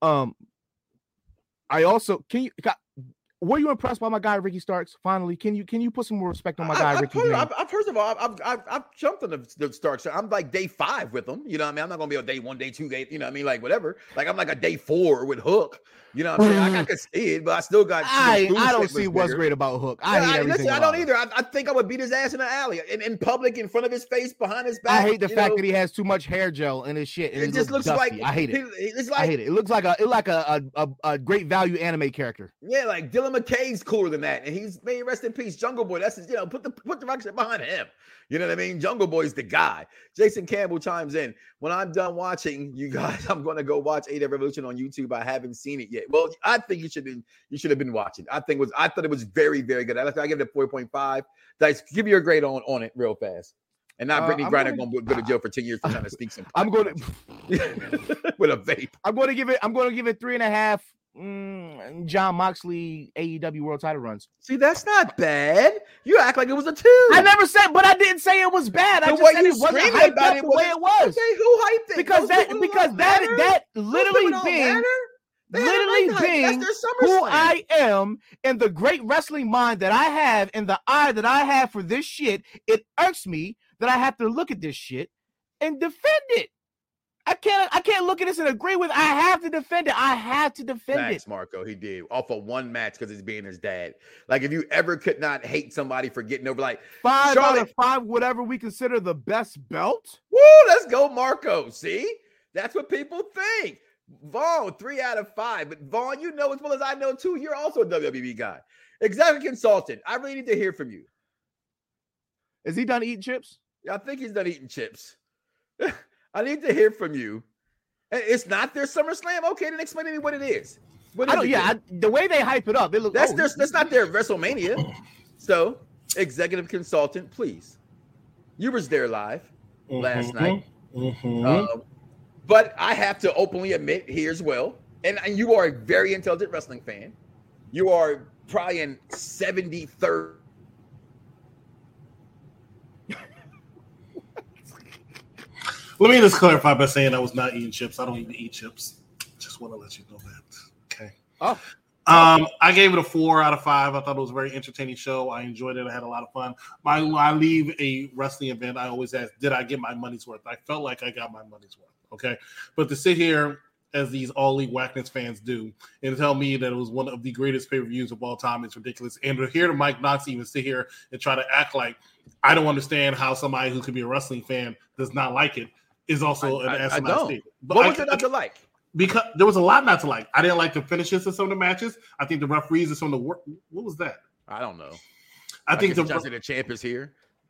I also were you impressed by my guy Ricky Starks? Finally, can you put some more respect on my guy Ricky? First of all, I've jumped on the Starks. I'm like day 5 with them. You know what I mean? I'm not gonna be on day 1, day 2, day. You know what I mean? Like whatever. Like I'm like a day 4 with Hook. You know what I'm saying? I can see it, but I still got. I don't see what's great about Hook. I don't either. I think I would beat his ass in the alley, in public, in front of his face, behind his back. I hate the fact that he has too much hair gel in his shit. And it just looks dusty. like I hate it. I hate it. It looks like a great value anime character. Yeah, like Dylan McKay's cooler than that, and he's may rest in peace. Jungle Boy, that's his, put the rock shit behind him. You know what I mean? Jungle Boy's the guy. Jason Campbell chimes in. When I'm done watching, you guys, I'm going to go watch AEW Revolution on YouTube. I haven't seen it yet. Well, I think you should have been watching. I thought it was very, very good. I give it a 4.5. Dice, give you a grade on it real fast. And not Brittany Griner going to go to jail for 10 years for trying to sneak some. I'm going to with a vape. I'm going to give it 3.5. John Moxley AEW World Title runs. See, that's not bad. You act like it was a 2. I never said, but I didn't say it was bad. I just said it wasn't hyped up the way it was. Okay, who hyped it? Because that literally being who I am and the great wrestling mind that I have and the eye that I have for this shit, it irks me that I have to look at this shit and defend it. I can't look at this and agree with. I have to defend it. I have to defend it. Marco, he did off of one match because it's being his dad. Like if you ever could not hate somebody for getting over, like 5 out of 5, whatever we consider the best belt. Woo, let's go, Marco. See, that's what people think. Vaughn, 3 out of 5. But Vaughn, you know as well as I know too. You're also a WWE guy, executive consultant. I really need to hear from you. Is he done eating chips? Yeah, I think he's done eating chips. I need to hear from you. It's not their SummerSlam. Okay, then explain to me what it is. What is the way they hype it up, it looks. That's not their WrestleMania. So, executive consultant, please. You was there live last night. But I have to openly admit here as well, and you are a very intelligent wrestling fan. You are probably in 73rd. Let me just clarify by saying I was not eating chips. I don't even eat chips. Just want to let you know that. Okay. Oh. I gave it a 4 out of 5. I thought it was a very entertaining show. I enjoyed it. I had a lot of fun. When I leave a wrestling event, I always ask, did I get my money's worth? I felt like I got my money's worth. Okay. But to sit here, as these All Elite Whackness fans do, and tell me that it was one of the greatest pay-per-views of all time, it's ridiculous. And to hear Mike Knox even sit here and try to act like I don't understand how somebody who could be a wrestling fan does not like it is also an asinine statement. But what was it not to like? Because there was a lot not to like. I didn't like the finishes of some of the matches. I think the referees are some of the work. What was that? I don't know. I think the champ is here.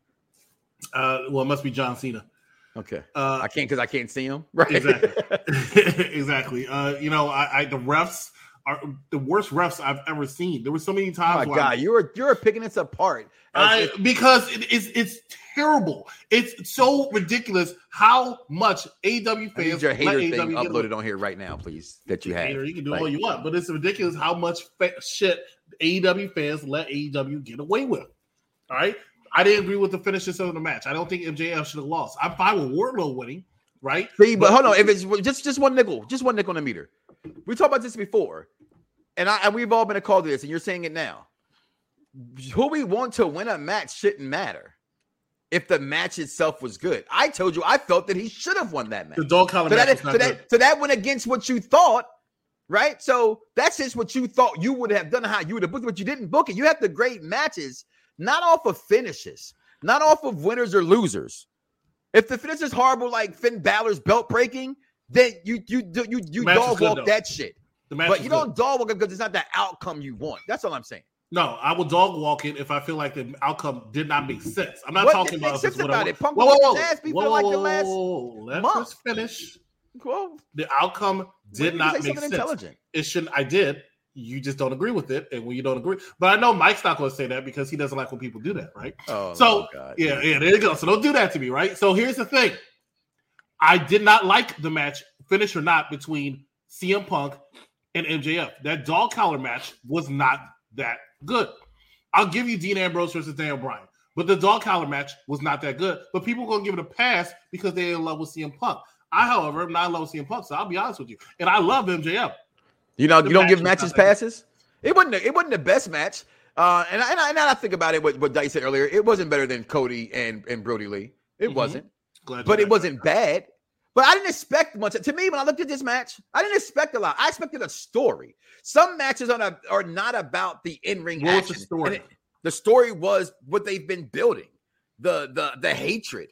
Well, it must be John Cena. Okay. I can't because I can't see him. Right. Exactly. Exactly. The refs are the worst refs I've ever seen. There were so many times. Oh my God, you're picking this apart. Because it's terrible. It's so ridiculous how much AEW fans. I need your hater thing uploaded on here right now, please. That you have. Hater, you can do all you want, but it's ridiculous how much shit AEW fans let AEW get away with. All right. I didn't agree with the finishes of the match. I don't think MJF should have lost. I'm fine with Wardlow winning, right? See, but hold on. If it's just one nickel on the meter. We talked about this before, and we've all been a call to this, and you're saying it now. Who we want to win a match shouldn't matter if the match itself was good. I told you I felt that he should have won that match. The dog collar match was not good. So that went against what you thought, right? So that's just what you thought you would have done, how you would have booked it, but you didn't book it. You have the great matches. Not off of finishes, not off of winners or losers. If the finish is horrible, like Finn Balor's belt breaking, then you dog walk that shit. But you don't dog walk it because it's not the outcome you want. That's all I'm saying. No, I will dog walk it if I feel like the outcome did not make sense. I'm not talking about sense about it. Punk Let month. us finish. Well, the outcome did not make sense. Intelligent. It shouldn't. I did. You just don't agree with it, and when you don't agree, but I know Mike's not going to say that because he doesn't like when people do that, right? Oh, so yeah, there you go. So don't do that to me, right? So here's the thing: I did not like the match, finish or not, between CM Punk and MJF. That dog collar match was not that good. I'll give you Dean Ambrose versus Daniel Bryan, but the dog collar match was not that good. But people are going to give it a pass because they're in love with CM Punk. I, however, am not in love with CM Punk, so I'll be honest with you, and I love MJF. You don't give matches passes. It wasn't the best match. And I think about it. What Dice said earlier, it wasn't better than Cody and Brody Lee. It wasn't, but it wasn't bad. But I didn't expect much. To me, when I looked at this match, I didn't expect a lot. I expected a story. Some matches are not about the in-ring action. The story? The story was what they've been building, the hatred.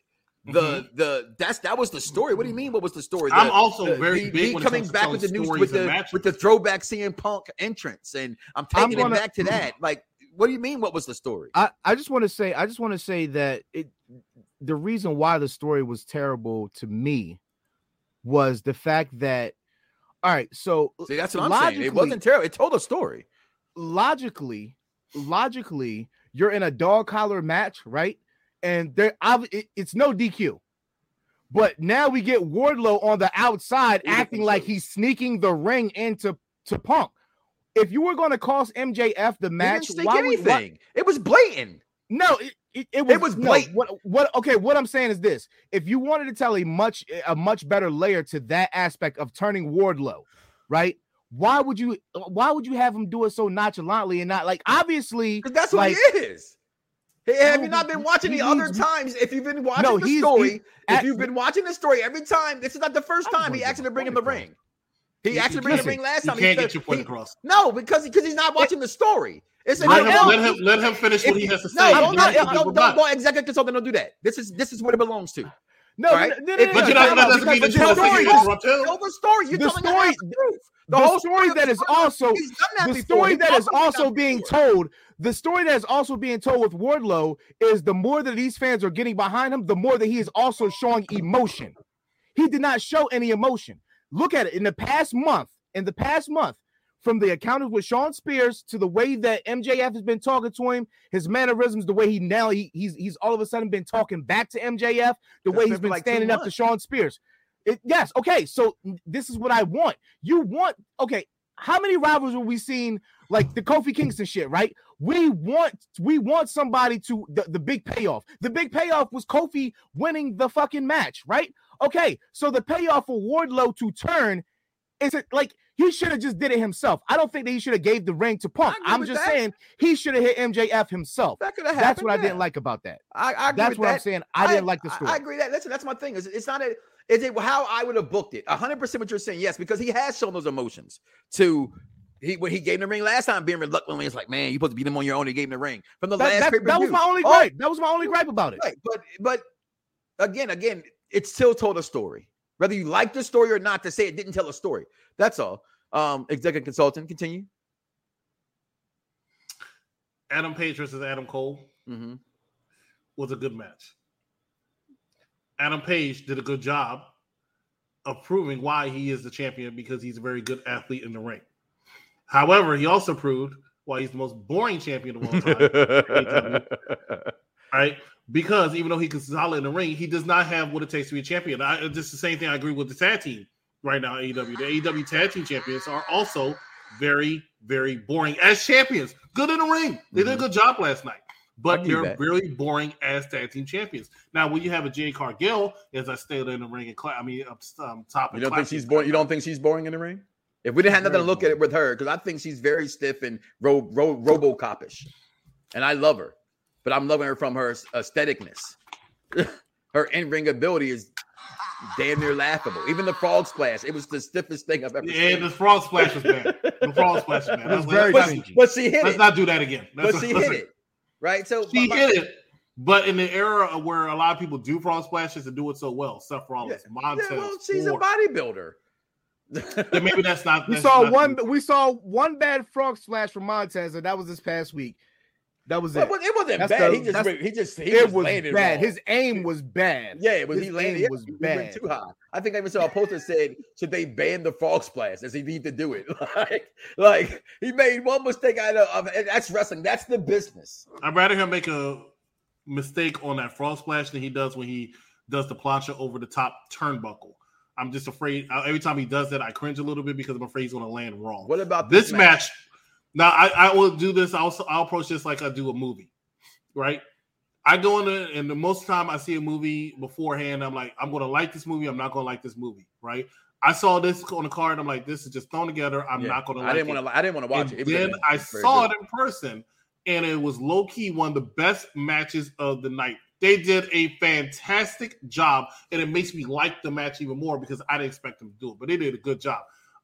That was the story. What do you mean? What was the story? I'm also very big when coming back with the news with the throwback CM Punk entrance, and I'm taking it back to that. Like, what do you mean? What was the story? I just want to say that the reason why the story was terrible to me was the fact that, all right, so see, that's what I'm saying. It wasn't terrible. It told a story. Logically, you're in a dog collar match, right? And it's no DQ. But now we get Wardlow on the outside acting like he's sneaking the ring into Punk. If you were going to cost MJF the match, it was blatant. No, it was blatant. What I'm saying is this. If you wanted to tell a much better layer to that aspect of turning Wardlow, right? Why would you have him do it so nonchalantly and not like, obviously, because that's what he is. Have you not been watching the other times? If you've been watching the story, if you've been watching the story every time, this is not the first time he actually bring him the ring. He actually bring him the ring last time. You can't get your point across. No, because he's not watching the story. Let him finish what he has to say. Don't executive consultant. Don't do that. This is what it belongs to. No, right? But that doesn't mean that the story. You're telling the truth. The whole story that is also the story that is also being told. The story that is also being told with Wardlow is the more that these fans are getting behind him, the more that he is also showing emotion. He did not show any emotion. look at it in the past month, from the encounters with Sean Spears to the way that MJF has been talking to him, his mannerisms, the way he's all of a sudden been talking back to MJF, the way he's been standing up to Sean Spears. Yes, okay, so this is what I want. How many rivals have we seen, like the Kofi Kingston shit, right? We want somebody to the big payoff. The big payoff was Kofi winning the fucking match, right? Okay, so the payoff for Wardlow to turn is it like he should have just did it himself. I don't think that he should have gave the ring to Punk. I'm just saying he should have hit MJF himself. That could have happened. That's what I didn't like about that. I agree. That's what I'm saying. I didn't like the story. I agree that. Listen, that's my thing. It's not a. Is it how I would have booked it? 100% what you're saying, yes, because he has shown those emotions when he gave him the ring last time, being reluctantly, it's like, man, you're supposed to beat him on your own. He gave him the ring from the last pay-per-view. That was my only gripe. That was my only gripe about it. Right, but again, it still told a story. Whether you like the story or not, to say it didn't tell a story. That's all. Executive consultant, continue. Adam Page versus Adam Cole was a good match. Adam Page did a good job of proving why he is the champion, because he's a very good athlete in the ring. However, he also proved why he's the most boring champion of all time. Right? Because even though he can solid in the ring, he does not have what it takes to be a champion. This is the same thing I agree with the tag team right now, AEW. The AEW tag team champions are also very, very boring as champions. Good in the ring. They did a good job last night. But they're really boring as tag team champions. Now, when you have a Jade Cargill, as I stated in the ring, top. You don't think she's boring? You don't think she's boring in the ring? If we didn't have nothing to look at it with her, because I think she's very stiff and RoboCop-ish, and I love her, but I'm loving her from her aestheticness. Her in-ring ability is damn near laughable. Even the frog splash, it was the stiffest thing I've ever seen. Yeah, the frog splash was bad. But she hit it. Let's not do that again. But she hit it. Right, so she hit it, but in the era where a lot of people do frog splashes and do it so well, Seth Rollins, Montez, she's a bodybuilder. Then maybe that's not. We saw one bad frog splash from Montez, and that was this past week. That was it. It wasn't bad. It was bad. Wrong. His aim was bad. Yeah, it was. He landed. Was he bad. went too high. I think I even saw a post that said, "Should they ban the frog splash? Does he need to do it?" like he made one mistake out of that's wrestling. That's the business. I'd rather him make a mistake on that frog splash than he does when he does the plancha over the top turnbuckle. I'm just afraid every time he does that, I cringe a little bit because I'm afraid he's going to land wrong. What about this match? Now, I will do this. I'll approach this like I do a movie, right? I go in there, and the most time I see a movie beforehand, I'm like, I'm going to like this movie. I'm not going to like this movie, right? I saw this on the card. I'm like, this is just thrown together. I'm not going to like it. I didn't want to watch it. Then I saw it in person, and it was low-key one of the best matches of the night. They did a fantastic job, and it makes me like the match even more because I didn't expect them to do it, but they did a good job.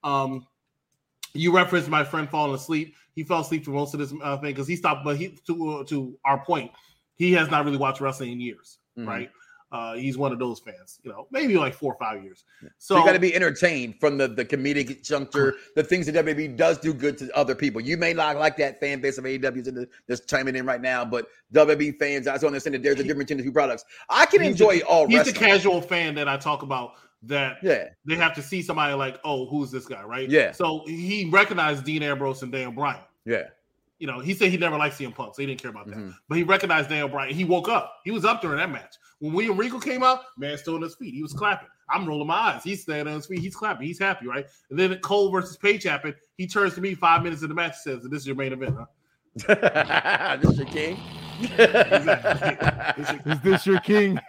You referenced my friend falling asleep. He fell asleep for most of this thing because he stopped. But to our point, he has not really watched wrestling in years, right? He's one of those fans, maybe like 4 or 5 years. Yeah. So you got to be entertained from the comedic juncture, the things that WWE does do good to other people. You may not like that fan base of AEW that's chiming in right now, but WWE fans, I also understand that there's a difference in the two products. I can enjoy all wrestling. He's the casual fan that I talk about. That they have to see somebody like, oh, who's this guy, right? Yeah. So he recognized Dean Ambrose and Daniel Bryan. Yeah. He said he never liked CM Punk, so he didn't care about that. But he recognized Daniel Bryan. He woke up. He was up during that match. When William Regal came out, man still on his feet. He was clapping. I'm rolling my eyes. He's standing on his feet. He's clapping. He's happy, right? And then Cole versus Page happened. He turns to me 5 minutes in the match and says, this is your main event, huh? This your king? Is this your king?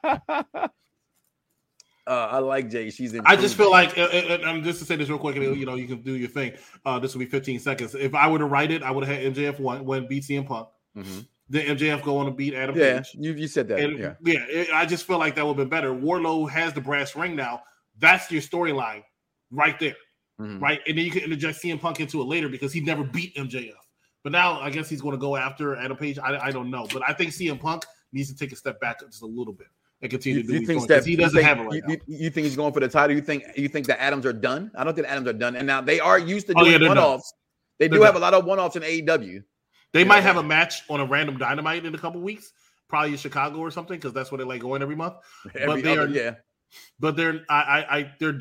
I like Jay. She's I just feel like, and just to say this real quick, and you can do your thing. This will be 15 seconds. If I were to write it, I would have had MJF win, beat CM Punk. Then MJF go on to beat Adam Page. You said that. And, I just feel like that would have been better. Wardlow has the brass ring now. That's your storyline right there, right? And then you can interject CM Punk into it later because he never beat MJF. But now I guess he's going to go after Adam Page. I don't know, but I think CM Punk needs to take a step back just a little bit. And continue to do because he doesn't have it right now. You think he's going for the title? You think the Adams are done? I don't think the Adams are done. And now they are used to doing one-offs. They do have a lot of one-offs in AEW. They might have a match on a random Dynamite in a couple weeks, probably in Chicago or something, because that's where they like going every month. But they're done.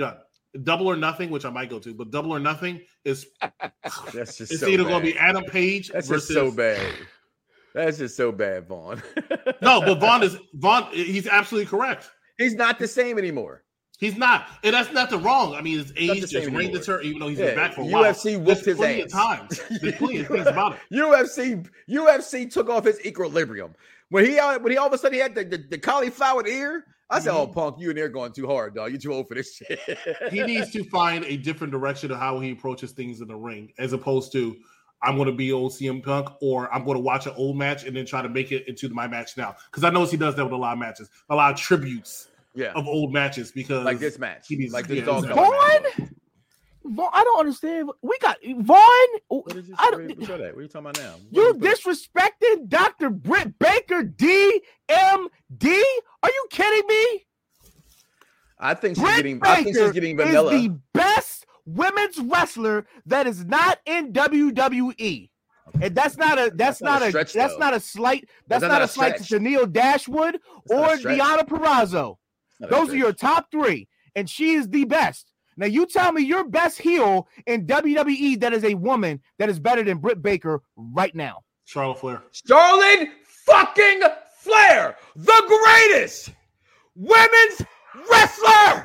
Double or Nothing, which I might go to, but Double or Nothing is That's just it's so either bad. going to be Adam Page That's versus just so bad. That's just so bad, Vaughn. No, but Vaughn. He's absolutely correct. He's not the same anymore. He's not, and that's nothing wrong. I mean, his Not the age same just reigned its her, even though he's been back for a while. UFC whooped his plenty ass. of times. There's plenty of things about it. UFC took off his equilibrium when he all of a sudden he had the cauliflower ear. I said, "Oh, Punk, you in there going too hard, dog. You're too old for this shit." He needs to find a different direction of how he approaches things in the ring, as opposed to I'm going to be old CM Punk, or I'm going to watch an old match and then try to make it into my match now. Because I know he does that with a lot of matches, a lot of tributes of old matches. Because like this match, like this dog. Vaughn? Vaughn, I don't understand. We got Vaughn. What is this? I What don't, are you talking about now? you disrespecting Dr. Britt Baker, DMD? Are you kidding me? I think she's Britt getting. Baker I think she's getting vanilla. is the best women's wrestler that is not in WWE. And that's not a stretch, that's though. not a slight That's not not a a slight to stretch. Neil Dashwood not or a stretch. Deonna Purrazzo. Not a Those are stretch. your top three, and she is the best. Now you tell me your best heel in WWE that is a woman that is better than Britt Baker right now. Charlotte Flair. Charlotte fucking Flair, the greatest women's wrestler.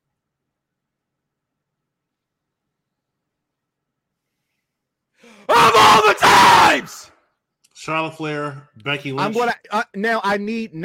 Of all the times. Charlotte Flair, Becky Lynch. I'm gonna now. I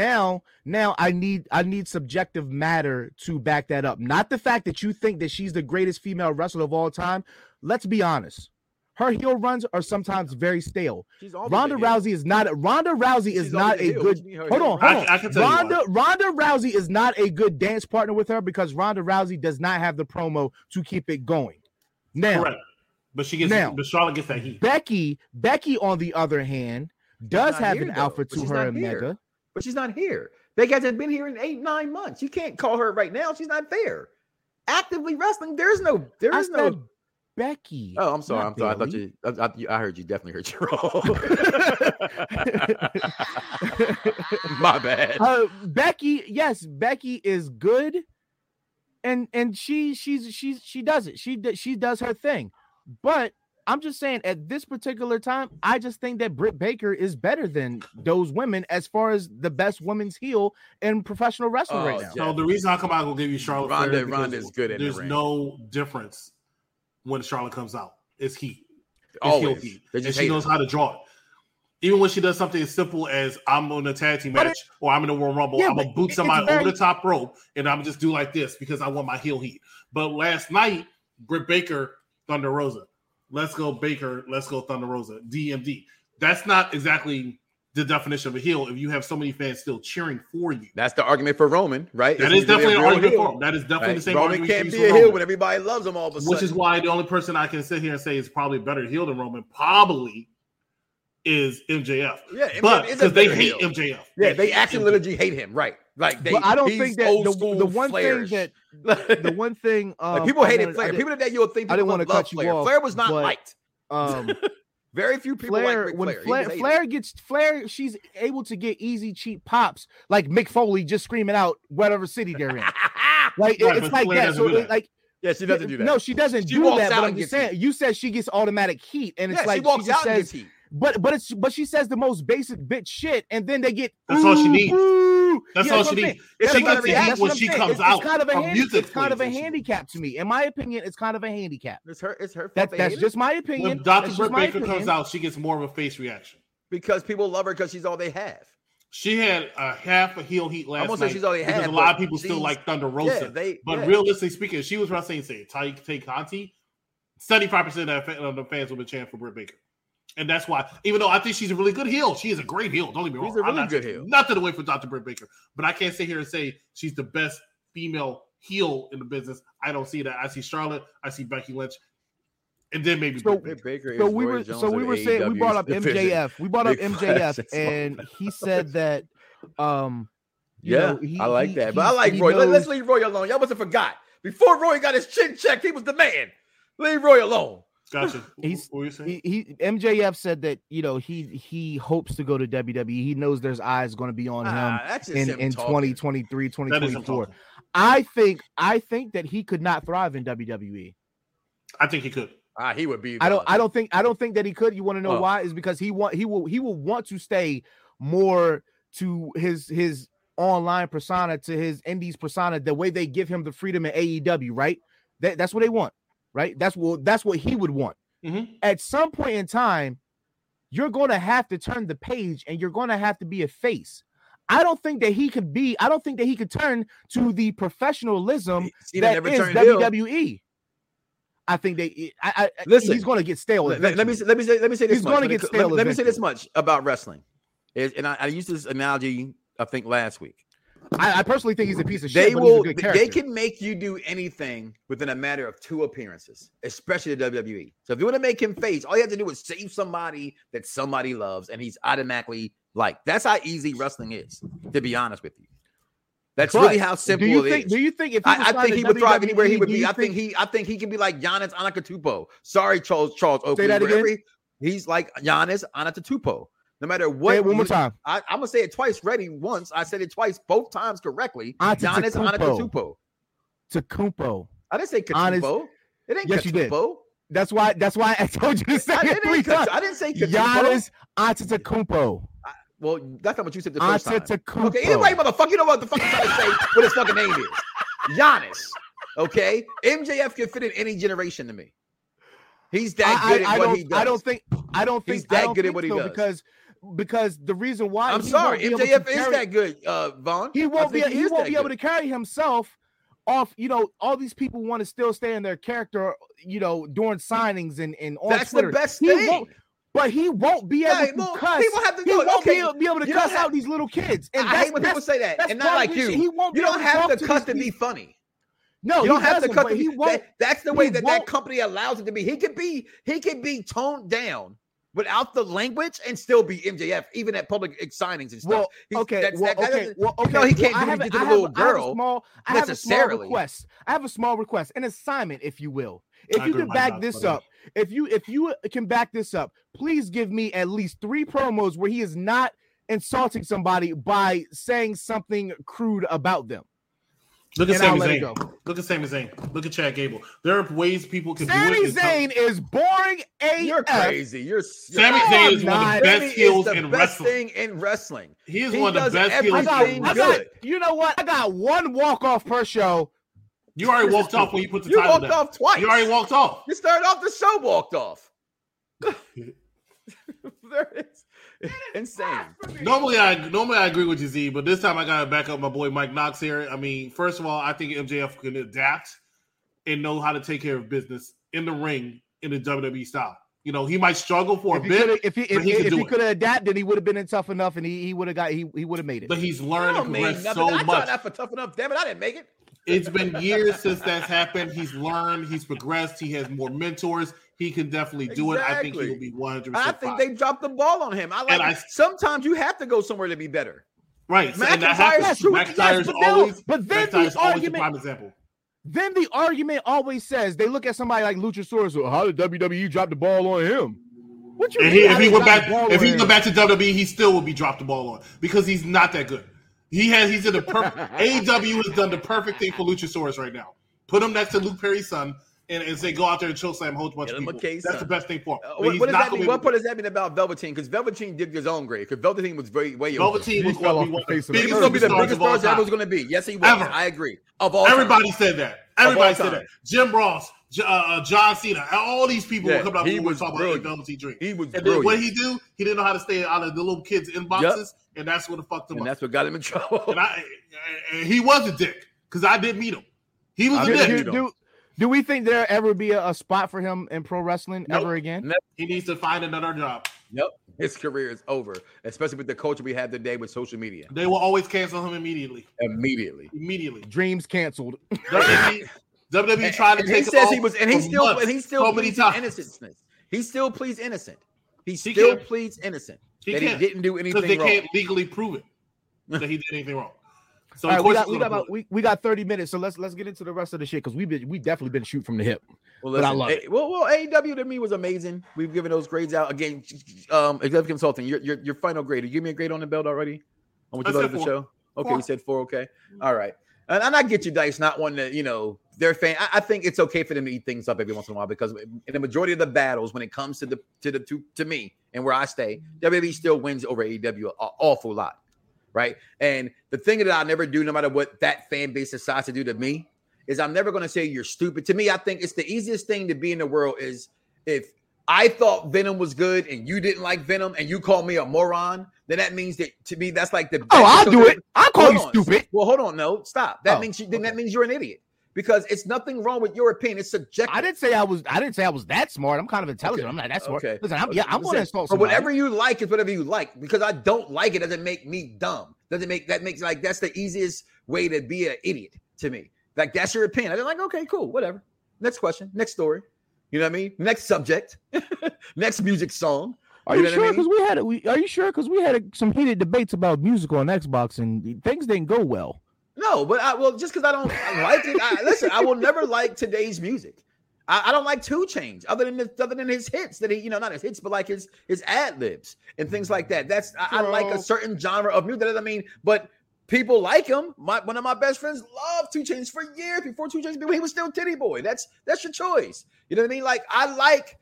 need subjective matter to back that up. Not the fact that you think that she's the greatest female wrestler of all time. Let's be honest. Her heel runs are sometimes very stale. Ronda Rousey is not. Ronda Rousey is not a good. Hold on. I can tell you why. Ronda Rousey is not a good dance partner with her because Ronda Rousey does not have the promo to keep it going. Now, Correct. But but Charlotte gets that heat. Becky, on the other hand, does not have here, an though. alpha But to she's her not here. Omega. But she's not here. Becky hasn't been here in 8-9 months. You can't call her right now. She's not there. Actively wrestling. There is no. Becky. Oh, I'm sorry. not I thought Bayley. I heard you. Definitely heard you wrong. My bad. Becky, yes, Becky is good, and she does it. She does her thing, but I'm just saying at this particular time, I just think that Britt Baker is better than those women as far as the best women's heel in professional wrestling right now. yeah. So the reason how come I will give you Charlotte Flair, Ronda is good in the there's ring. no difference when Charlotte comes out. It's heat. It's Always. heel heat. They And just she hate knows her. how to draw it. Even when she does something as simple as I'm on a tag team But match or I'm in a Royal Rumble, Yeah, I'm gonna but boot it's somebody very- over the top rope and I'm just do like this because I want my heel heat. But last night, Britt Baker, Thunder Rosa. Let's go Baker, let's go Thunder Rosa, DMD. That's not exactly the definition of a heel if you have so many fans still cheering for you. That's the argument for Roman, right? That If is he's gonna be definitely a an real argument heel, for him. That is definitely right? the same Roman argument can't used be for a heel Roman. when everybody loves him all of a sudden. Which is why the only person I can sit here and say is probably better heel than Roman probably is MJF. Yeah, But MJF is a because they better hate heel. MJF. Yeah, they hate actually MJF. literally hate him, right? Like they. But I don't he's think that old the school one Flair-ish. thing that the one thing Like people I hated wanted- Flair. I did- People that you'll think I people didn't want to love cut you Flair. off. Flair was not but, liked. Very few people Flair, like when Ric Flair. Flair, she's able to get easy, cheap pops like Mick Foley just screaming out whatever city they're in. Like Right, it's but like Flair that. doesn't So do that. like Yeah, she doesn't do that. No, she doesn't She do walks that. out But I'm and just gets saying. You said she gets automatic heat, and it's Yeah, like she walks just out and says, gets heat. but she says the most basic bitch shit, and then they get That's all she needs. boo. That's Yeah, all what she I'm saying. needs. It's She about gets the the reaction heat when That's she what I'm saying. comes out. It's kind of a Her music it's kind of a plays. handicap to me. In my opinion, it's kind of a handicap. It's her. It's her. That's fault they hate just her. my opinion. When Dr. That's Britt just my Baker comes opinion. out, she gets more of a face reaction. Because people love her because she's all they have. She had a half a heel heat last won't say night she's all they because had, a lot but of people still she's- like Thunder Rosa. Yeah, but realistically speaking, if she was wrestling, say, Tay Conti, 75% of the fans will be chanting for Britt Baker. And that's why, even though I think she's a really good heel, she is a great heel. Don't get me wrong. She's a really I'm not good taking heel. Nothing away from Dr. Britt Baker. But I can't sit here and say she's the best female heel in the business. I don't see that. I see Charlotte. I see Becky Lynch. And then maybe So- Britt Baker. Baker So is we Roy were Jones so we of were saying we AEW's brought up division. MJF. We brought up Big MJF, questions. and he said that you Yeah, know, he- I like he- that. But I he- like he Roy. Let's knows- leave Roy alone. Y'all must have forgot. Before Roy got his chin checked, he was the man. Leave Roy alone. Gotcha. He's what were you saying? MJF said that he hopes to go to WWE. He knows there's eyes going to be on him That's just him in talking. 2023, That is him 2024. talking. I think that he could not thrive in WWE. I think he could. He would be. I don't think that he could. You want to know why? Is because he will want to stay more to his online persona, to his indies persona, the way they give him the freedom in AEW, right? That's what they want, right? That's what he would want. Mm-hmm. At some point in time, you're going to have to turn the page and you're going to have to be a face. I don't think that he could turn to the professionalism that is WWE. I think listen. He's going to get stale. Let me say this. He's going to get stale. Let me say this much about wrestling. And I used this analogy, I think, last week. I personally think he's a piece of shit. But he's a good character. They can make you do anything within a matter of 2 appearances, especially the WWE. So if you want to make him face, all you have to do is save somebody that somebody loves, and he's automatically liked. That's how easy wrestling is, to be honest with you. That's really how simple it is. Do you think if I think he would thrive anywhere he would be? I think he can be like Giannis Antetokounmpo. Sorry, Charles Oakley. Say that again. He's like Giannis Antetokounmpo. No matter what. Say it one more time. I'm gonna say it twice. Ready once. I said it twice, both times correctly. Giannis Antetokounmpo. Tacumpo. I didn't say Katupo. It ain't yes, Katupo. You did. That's why I told you to say it 3 times. I didn't say Katupo. Giannis Antetokounmpo. Well, that's not what you said the first time. Antetokounmpo. Okay, anyway, motherfucker, you know what the fuck I'm trying to say? What his fucking name is? Giannis. Okay, MJF can fit in any generation to me. He's that good at what he does. I don't think he's that good at what he does. Because the reason why I'm sorry, MJF is that good, Vaughn. He won't be able to carry himself off. All these people want to still stay in their character. During signings and on that's Twitter. The best thing. But he won't be able to cuss. He won't have to He won't be able to cuss out these little kids. And I hate when people say that, and not like you. You don't have to cuss to be funny. No, you don't have to cuss. He won't. That's the way that company allows it to be. He can be toned down without the language and still be MJF, even at public signings and stuff. Well, okay. No, he can't do it to the little girl. I have a small request, an assignment, if you will. If you can back this up, if you can back this up, please give me at least 3 promos where he is not insulting somebody by saying something crude about them. Look at Sami Zayn. Look at Sami Zayn. Look at Chad Gable. There are ways people can do it. Sami Zayn is boring AF. You're crazy. Sami Zayn is one of the best skills in wrestling. Thing in wrestling. He is one of the best skills in wrestling. You know what? I got 1 walk-off per show. You already walked off when you put the title down. You walked off twice. You already walked off. You started off the show walked off. There it is. Insane. Normally I agree with you, Z, but this time I gotta back up my boy Mike Knox here. I mean, first of all, I think MJF can adapt and know how to take care of business in the ring in the WWE style. He might struggle for a bit. If he could have adapted, he would have been in Tough Enough, and he would have made it. But he's learned and progressed so much. Not for Tough Enough. Damn it, I didn't make it. It's been years since that's happened. He's learned. He's progressed. He has more mentors. He can definitely do it. I think he will be 100%. I think they dropped the ball on him. Sometimes you have to go somewhere to be better. Right. McIntyre's always the prime example. Then the argument always says they look at somebody like Luchasaurus. Well, how did WWE drop the ball on him? What you mean? If he went back to WWE, he still would be dropped the ball on because he's not that good. He's in the perfect. AEW has done the perfect thing for Luchasaurus right now. Put him next to Luke Perry's son and say go out there and choke slam a whole bunch of people. That's the best thing for him. What does that mean about Velveteen? Because Velveteen did his own grade. Because Velveteen was way Velveteen was going to be the biggest stars ever was going to be. Yes, he was. Ever. I agree. Everybody said that. Everybody said that. Jim Ross, John Cena, all these people were coming out and talking about Velveteen Dream. He was and then what did he do? He didn't know how to stay out of the little kids' inboxes, and that's what fucked him up. And that's what got him in trouble. And he was a dick because I did meet him. He was a dick. Do we think there'll ever be a spot for him in pro wrestling ever again? Nope. He needs to find another job. Yep. His career is over, especially with the culture we have today with social media. They will always cancel him immediately. Immediately. Dreams canceled. WWE tried to take him off. He still pleads innocent. He still pleads innocent. He didn't do anything wrong. Because they can't legally prove it that he did anything wrong. So All right, we got 30 minutes, so let's get into the rest of the shit because we definitely been shoot from the hip. Well, listen, but I love it. Well, AEW to me was amazing. We've given those grades out again. Executive consulting, your final grade. You give me a grade on the belt already on what you thought of the show. Okay, 4. You said 4. Okay, all right. And I get you, Dice, not one that they're fan. I think it's okay for them to eat things up every once in a while because in the majority of the battles, when it comes to me and where I stay, WWE still wins over AEW an awful lot. Right. And the thing that I'll never do, no matter what that fan base decides to do to me, is I'm never going to say you're stupid. To me, I think it's the easiest thing to be in the world is if I thought Venom was good and you didn't like Venom and you call me a moron, then that means that to me, that's like the. Oh, I'll do it. I'll call you stupid. Well, hold on. No, stop. That means that means you're an idiot because it's nothing wrong with your opinion. It's subjective. I didn't say I was that smart. I'm kind of intelligent. Okay. I'm not that smart. Okay. Listen, I'm going to insult somebody. But whatever you like is whatever you like because I don't like it doesn't make me dumb. That's the easiest way to be an idiot to me. Like that's your opinion. I'm like, okay, cool, whatever. Next question, next story. You know what I mean? Next subject, next music song. Are you sure? Because Are you sure? Because we had some heated debates about music on Xbox and things didn't go well. No, but just because I don't like it. Listen, I will never like today's music. I don't like 2 Chainz other than his hits that he, not his hits, but like his ad libs and things like that. I like a certain genre of music. I mean, but people like him. One of my best friends loved 2 Chainz for years before 2 Chainz. He was still Titty Boy. That's your choice. You know what I mean? Like I like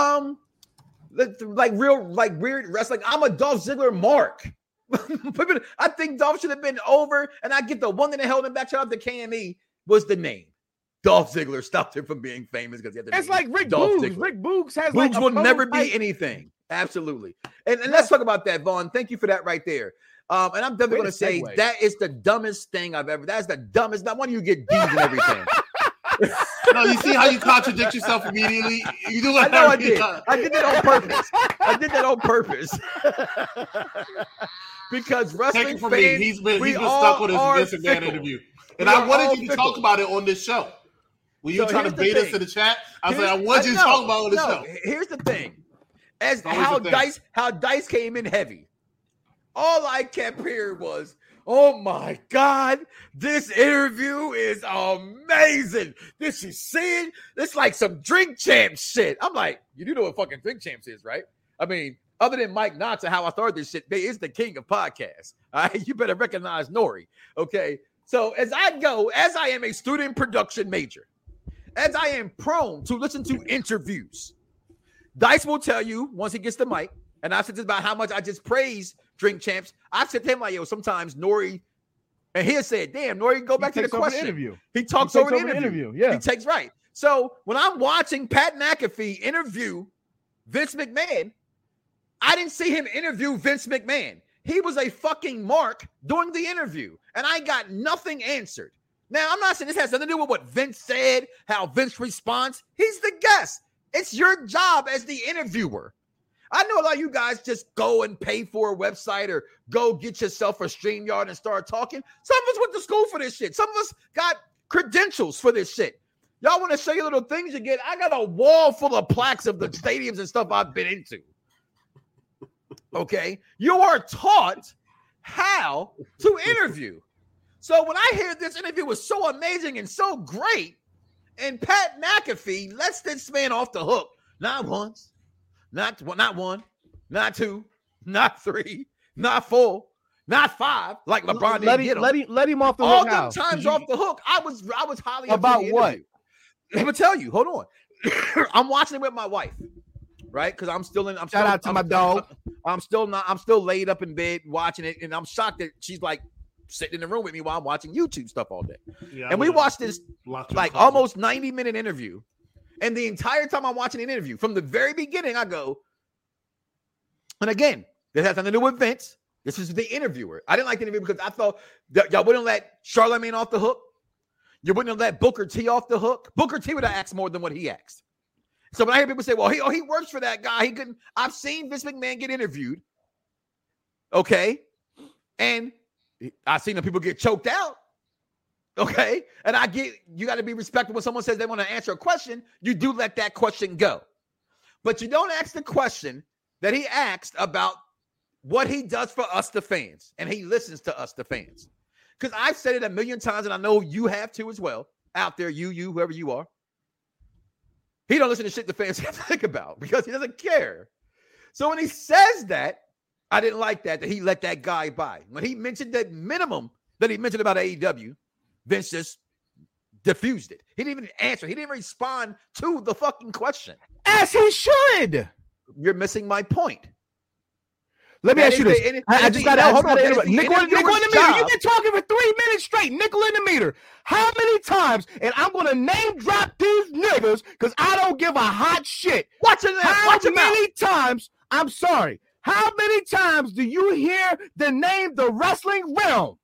like weird wrestling. I'm a Dolph Ziggler mark. I think Dolph should have been over, and I get the one that held him back. Shout out to KME was the name. Dolph Ziggler stopped him from being famous because he had the It's name. like Rick Boogs. Rick Boogs has Boogs will never be anything. Absolutely. And let's talk about that, Vaughn. Thank you for that right there. And I'm definitely going to say that is the dumbest thing I've ever. That's the dumbest. Not one of you get D's and everything. No, you see how you contradict yourself immediately? You do. I know I did. I did that on purpose. Because wrestling fans, he's been stuck with his Vince McMahon interview, and I wanted you to talk about it on this show. Were you trying to bait us in the chat? I said I wanted you to talk about it on the show. Here's the thing: how Dice came in heavy. All I kept hearing was, "Oh my God, this interview is amazing. This is seeing. It's like some Drink Champs shit." I'm like, you do know what fucking Drink Champs is, right? I mean, other than Mike Knotts and how I started this shit, they is the king of podcasts. All right, you better recognize Nori. Okay, so as I am a student production major, as I am prone to listen to interviews, Dice will tell you once he gets the mic, and I've said this about how much I just praise Drink Champs. I've said to him like, yo, sometimes Nori, and he'll say, damn, Nori, go back to the question. He talks over the interview. Yeah. He takes right. So when I'm watching Pat McAfee interview Vince McMahon, I didn't see him interview Vince McMahon. He was a fucking mark during the interview, and I got nothing answered. Now, I'm not saying this has nothing to do with what Vince said, how Vince responds. He's the guest. It's your job as the interviewer. I know a lot of you guys just go and pay for a website or go get yourself a StreamYard and start talking. Some of us went to school for this shit. Some of us got credentials for this shit. Y'all want to show you little things you get? I got a wall full of plaques of the stadiums and stuff I've been into. Okay? You are taught how to interview. So when I hear this interview was so amazing and so great, and Pat McAfee lets this man off the hook, not once, not one, not two, not three, not four, not five, like LeBron didn't get him. Let him off the hook. All them times off the hook, I was highly about what? Let me tell you. Hold on. I'm watching it with my wife, right? Because I'm still in. Shout out to my dog. I'm still laid up in bed watching it, and I'm shocked that she's like sitting in the room with me while I'm watching YouTube stuff all day. Yeah, and we watched this like almost 90-minute interview. And the entire time I'm watching an interview, from the very beginning, I go, and again, this has nothing to do with Vince. This is the interviewer. I didn't like the interview because I thought y'all wouldn't let Charlamagne off the hook. You wouldn't let Booker T off the hook. Booker T would have asked more than what he asked. So when I hear people say, well, he works for that guy, he couldn't. I've seen Vince McMahon get interviewed. Okay. And I've seen the people get choked out. Okay. And I get, you got to be respectful when someone says they want to answer a question. You do let that question go. But you don't ask the question that he asked about what he does for us, the fans. And he listens to us, the fans. because I've said it a million times, and I know you have too as well. Out there, you, whoever you are. He don't listen to shit the fans think about because he doesn't care. So when he says that, I didn't like that he let that guy by. When he mentioned that minimum that he mentioned about AEW, Vince just diffused it. He didn't even answer. He didn't respond to the fucking question. As he should. You're missing my point. Let me ask you this. I just got to hold on. Nickel in the meter. You've been talking for 3 minutes straight. Nickel in the meter. How many times? And I'm going to name drop these niggas because I don't give a hot shit. Watch it. How many times? I'm sorry. How many times do you hear the name The Wrestling Realm?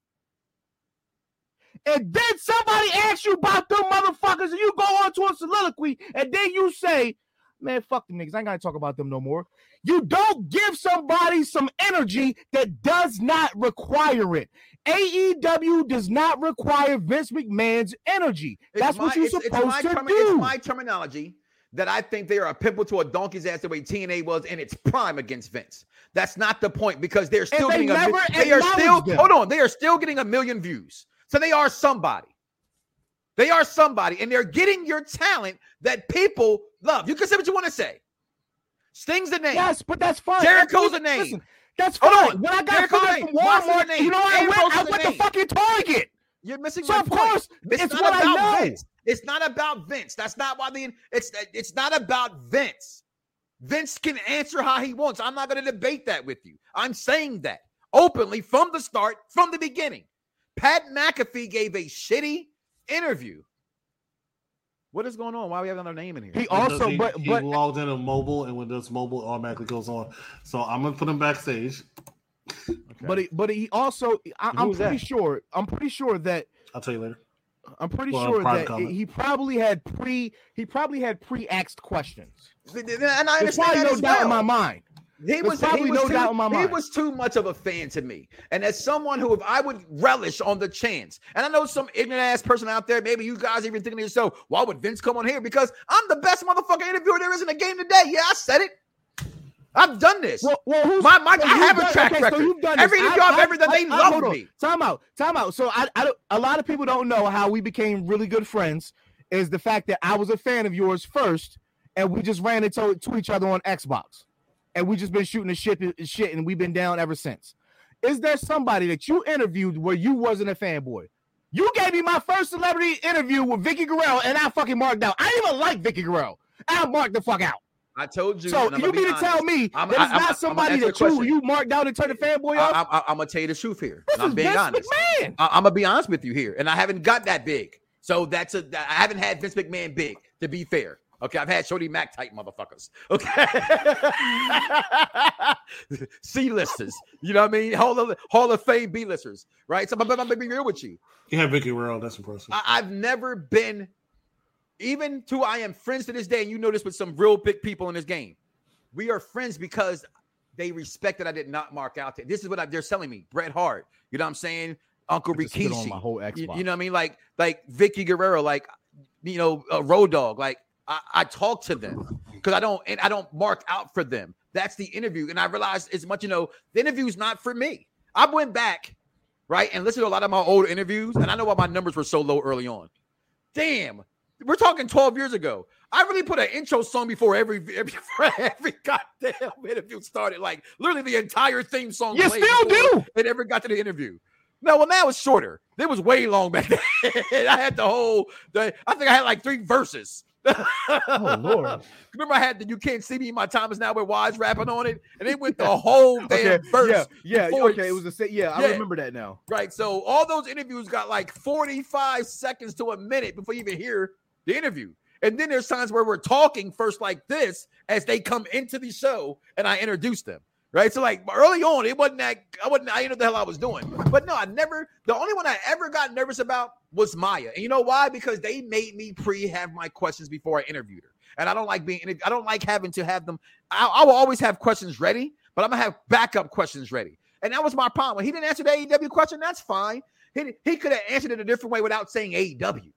And then somebody asks you about them motherfuckers and you go on to a soliloquy and then you say, man, fuck them niggas. I ain't got to talk about them no more. You don't give somebody some energy that does not require it. AEW does not require Vince McMahon's energy. That's what you're supposed to do. It's my terminology that I think they are a pimple to a donkey's ass the way TNA was in its prime against Vince. That's not the point because they're still getting they are still getting 1 million views. So they are somebody. They are somebody, and they're getting your talent that people love. You can say what you want to say. Sting's the name. Yes, but that's fine. Jericho's the name. Listen, that's fine. When I got fired from Walmart, you know I went to fucking Target. You're missing so my of point. Course, it's what I know. Vince. It's not about Vince. That's not why it's not about Vince. Vince can answer how he wants. I'm not going to debate that with you. I'm saying that openly from the start, from the beginning. Pat McAfee gave a shitty interview. What is going on? Why are we having another name in here? He also, but he logged in on mobile, and when this mobile automatically goes on. So I'm gonna put him backstage. Okay. But he also, I'm pretty sure that I'll tell you later. I'm pretty sure that he probably had pre-asked questions. And I understand. There's probably no doubt in my mind. He was too much of a fan to me. And as someone who, if I would relish on the chance, and I know some ignorant ass person out there, maybe you guys even thinking to yourself, why would Vince come on here? Because I'm the best motherfucking interviewer there is in the game today. Yeah, I said it. I've done this. Well, I have a track record. So you've done every interview I've ever done, they love me. Time out. So a lot of people don't know how we became really good friends is the fact that I was a fan of yours first, and we just ran into each other on Xbox. And we just been shooting the shit, and we've been down ever since. Is there somebody that you interviewed where you wasn't a fanboy? You gave me my first celebrity interview with Vicky Guerrero, and I fucking marked out. I didn't even like Vicky Guerrero. I marked the fuck out. I told you. So you mean to tell me that it's not somebody that you marked out and turned a fanboy off? I'm gonna tell you the truth here. I'm being honest. I'm gonna be honest with you here, and I haven't got that big. So I haven't had Vince McMahon big. To be fair. Okay, I've had Shorty Mac type motherfuckers. Okay, C-listers. You know what I mean? Hall of Fame B-listers, right? So I'm gonna be real with you. You have Vicky Guerrero. That's impressive. I've never been, even to I am friends to this day, and you know this with some real big people in this game. We are friends because they respect that I did not mark out. This is what they're telling me. Bret Hart. You know what I'm saying? Uncle Rikishi. On my whole Xbox. You know what I mean? Like Vicky Guerrero. Like Road Dogg. Like. I talk to them because I don't mark out for them. That's the interview. And I realized as much, the interview's not for me. I went back, right, and listened to a lot of my old interviews, and I know why my numbers were so low early on. Damn, we're talking 12 years ago. I really put an intro song before every goddamn interview started. Like literally the entire theme song. You still do. It ever got to the interview. No, well, now it's shorter. It was way long back then. I had I think I had like 3 verses. Oh Lord! Remember, I had the "You Can't See Me in My Time Is Now" with Wise rapping on it, and it went the whole damn verse. Yeah. Okay, it was I remember that now. Right. So all those interviews got like 45 seconds to a minute before you even hear the interview, and then there's times where we're talking first like this as they come into the show, and I introduce them. Right. So like early on, it wasn't that I didn't know what the hell I was doing. But no, the only one I ever got nervous about was Maya. And you know why? Because they made me have my questions before I interviewed her. And I don't like I don't like having to have them. I will always have questions ready, but I'm gonna have backup questions ready. And that was my problem. When he didn't answer the AEW question, that's fine. He could have answered it a different way without saying AEW.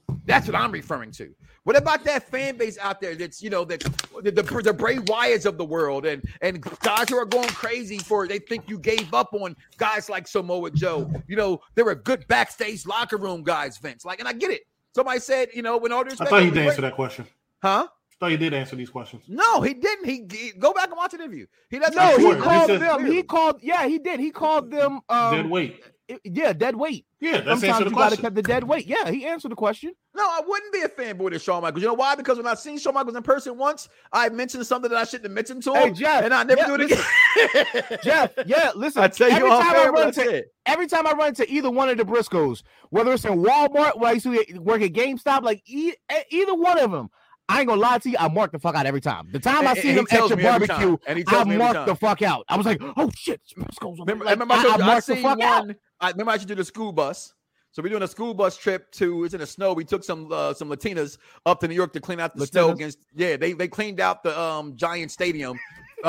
That's what I'm referring to. What about that fan base out there that's, that's the Bray Wyatts of the world and guys who are going crazy they think you gave up on guys like Samoa Joe. They were good backstage locker room guys, Vince. And I get it. Somebody said, when all this. I thought he did answer that question. Huh? I thought he did answer these questions. No, he didn't. He go back and watch the interview. He doesn't. No, he called said, them. He called. Yeah, he did. He called them. Dead weight. Yeah, dead weight. Yeah, that's sometimes the you question. gotta cut the dead weight. Yeah, he answered the question. No, I wouldn't be a fanboy to Shawn Michaels. You know why? Because when I seen Shawn Michaels in person once, I mentioned something that I shouldn't have mentioned to him. Hey, Jeff, and I never do it again. Jeff, listen. I tell you every time I run into either one of the Briscoes, whether it's in Walmart, where I used to work at GameStop, either one of them, I ain't gonna lie to you, I mark the fuck out every time. The time I see them at your barbecue, I mark the fuck out. I was like, oh shit, Briscoes. Remember I marked the fuck out. I remember I used to do the school bus. So we're doing a school bus trip it's in the snow. We took some Latinas up to New York to clean out the snow against. Yeah, they cleaned out the Giant Stadium.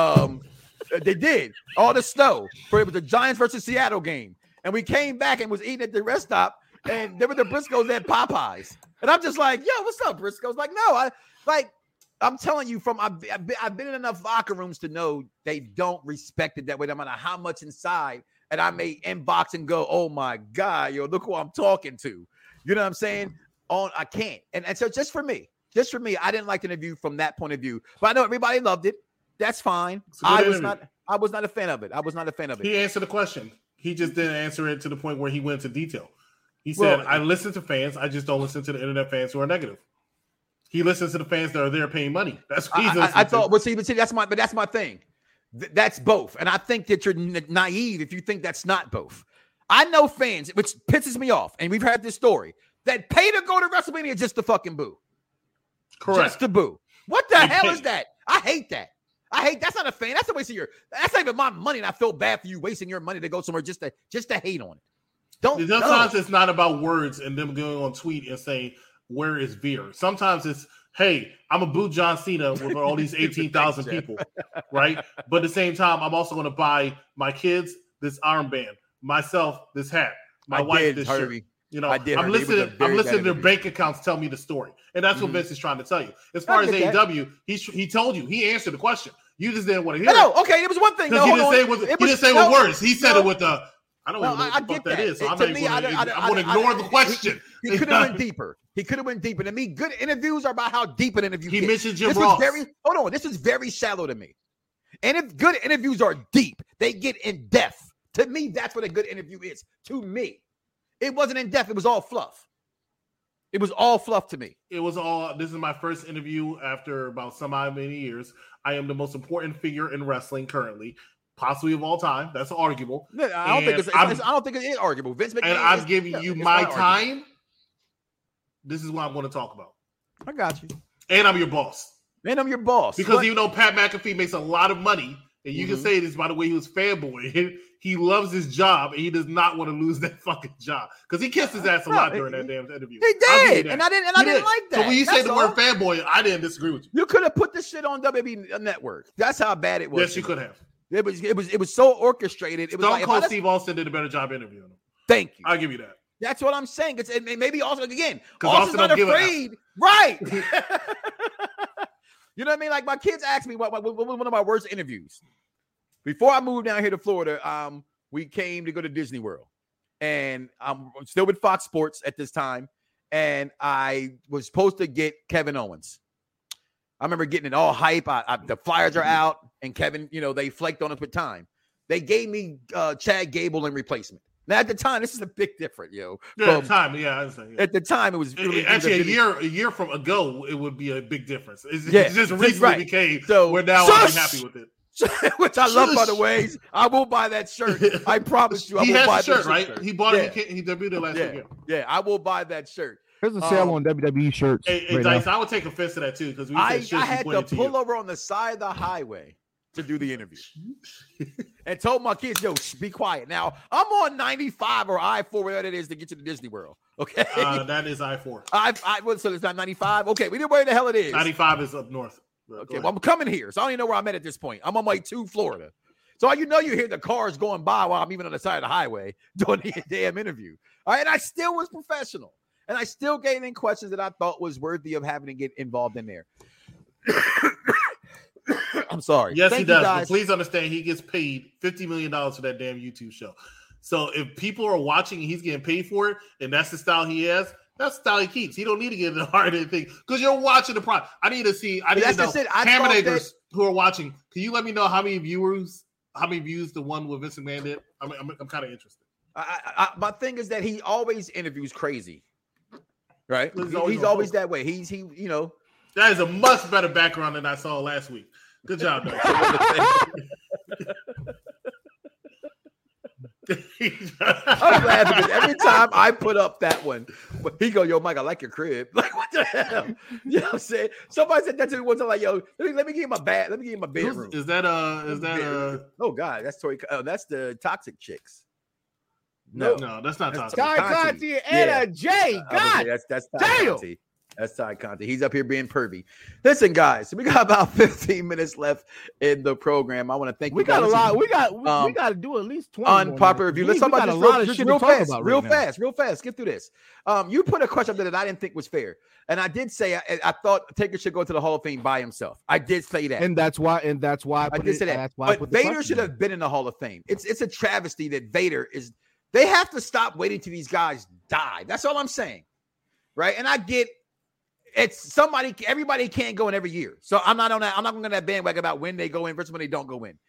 They did all the snow for it was the Giants versus Seattle game, and we came back and was eating at the rest stop, and there were the Briscoes at Popeyes, and I'm just like, yo, what's up, Briscoes? Like, no, I'm telling you, I've been in enough locker rooms to know they don't respect it that way, no matter how much inside. And I may inbox and go, oh my God, yo, look who I'm talking to. You know what I'm saying? I can't. And so just for me, I didn't like the interview from that point of view. But I know everybody loved it. That's fine. I was not a fan of it. He answered the question. He just didn't answer it to the point where he went into detail. He said, I listen to fans. I just don't listen to the internet fans who are negative. He listens to the fans that are there paying money. That's what he's listening to. But see, that's my thing. That's both. And I think that you're naive if you think that's not both. I know fans, which pisses me off, and we've heard this story, that pay to go to WrestleMania just to fucking boo. Correct. Just to boo. What the hell is that? I hate that. That's not a fan. That's a waste of that's not even my money, and I feel bad for you wasting your money to go somewhere just to hate on it. Sometimes it's not about words and them going on tweet and saying, where is Veer? Sometimes it's, hey, I'm a boo John Cena with all these 18,000 people, right? But at the same time, I'm also going to buy my kids this armband, myself this hat, my wife this shirt. I'm listening to their bank accounts tell me the story. And that's what Vince is trying to tell you. As far as AEW, he told you. He answered the question. You just didn't want to hear it. No, okay, it was one thing. Because he didn't say it with words. He said it with the... I don't even know what the fuck that is. So I'm going to ignore the question. He could have went deeper. To me, good interviews are about how deep an interview He mentioned Jim Ross. This is very shallow to me. And if good interviews are deep, they get in depth. To me, that's what a good interview is. To me. It wasn't in depth. It was all fluff. It was all fluff to me. This is my first interview after about many years. I am the most important figure in wrestling currently. Possibly of all time. That's arguable. I don't think it is arguable. Vince McMahon. And I'm giving you my time. This is what I'm going to talk about. I got you. And I'm your boss. Because even though Pat McAfee makes a lot of money, and you can say this by the way he was fanboy, he loves his job and he does not want to lose that fucking job. Because he kissed his ass a lot during that damn interview. He did. And I didn't like that. So when you say the word fanboy, I didn't disagree with you. You could have put this shit on WWE Network. That's how bad it was. Yes, you could have. It was so orchestrated. It was Stone Cold Steve Austin did a better job interviewing him. Thank you. I'll give you that. That's what I'm saying. It maybe also again, Austin's not afraid, right? You know what I mean? Like my kids asked me what one of my worst interviews. Before I moved down here to Florida, we came to go to Disney World, and I'm still with Fox Sports at this time, and I was supposed to get Kevin Owens. I remember getting it all hype. The flyers are out, and Kevin, they flaked on us with time. They gave me Chad Gable in replacement. Now at the time, this is a big difference, yo. Yeah, at the time, yeah. I understand, yeah. At the time, it was actually a year from ago. It would be a big difference. It just recently became. So we're now happy with it. Which I love, by the way. I will buy that shirt. I promise you. He has the shirt, right? He bought it. He debuted it last year. Yeah, I will buy that shirt. There's a sale on WWE shirts. Hey, Dice, I would take offense to that too because I had to pull over on the side of the highway to do the interview and told my kids, "Yo, be quiet." Now I'm on 95 or I-4, whatever it is, to get to the Disney World. Okay, that is I-4. So it's not 95. Okay, we know where the hell it is. 95 is up north. Okay, well I'm coming here, so I don't even know where I'm at this point. I'm on my way to Florida, so you hear the cars going by while I'm even on the side of the highway doing the damn interview. All right, and I still was professional. And I still gave in questions that I thought was worthy of having to get involved in there. I'm sorry. Yes, Thank he does. you But guys. please understand, he gets paid $50 million for that damn YouTube show. So if people are watching and he's getting paid for it, and that's the style he has, that's the style he keeps. He don't need to get in the hard anything because you're watching the product. I need to know Hammermakers who are watching. Can you let me know how many views the one with Vince McMahon did? I'm kind of interested. My thing is that he always interviews crazy, right? He's always that way. He that is a much better background than I saw last week. Good job, though. I'm laughing because every time I put up that one, he go, "Yo, Mike, I like your crib." Like, what the hell? You know what I'm saying? Somebody said that to me one time, like, "Yo, let me give you my bed. Let me give you my bedroom." Is that Oh God, that's Tori. That's the Toxic Chicks. No, that's not Toxic. Ty Conti and a J. God, that's Ty Conti. That's Ty Conti. He's up here being pervy. Listen, guys, we got about 15 minutes left in the program. I want to thank you guys. We got a lot. We got to do at least 20 unpopular review. Let's talk about this real fast. Get through this. You put a question up there that I didn't think was fair, and I did say I thought Taker should go to the Hall of Fame by himself. I did say that, and that's why I did say that. But Vader should have been in the Hall of Fame. It's a travesty that Vader is. They have to stop waiting till these guys die. That's all I'm saying, right? And I get. It's everybody can't go in every year. So I'm not on that. I'm not going to that bandwagon about when they go in versus when they don't go in.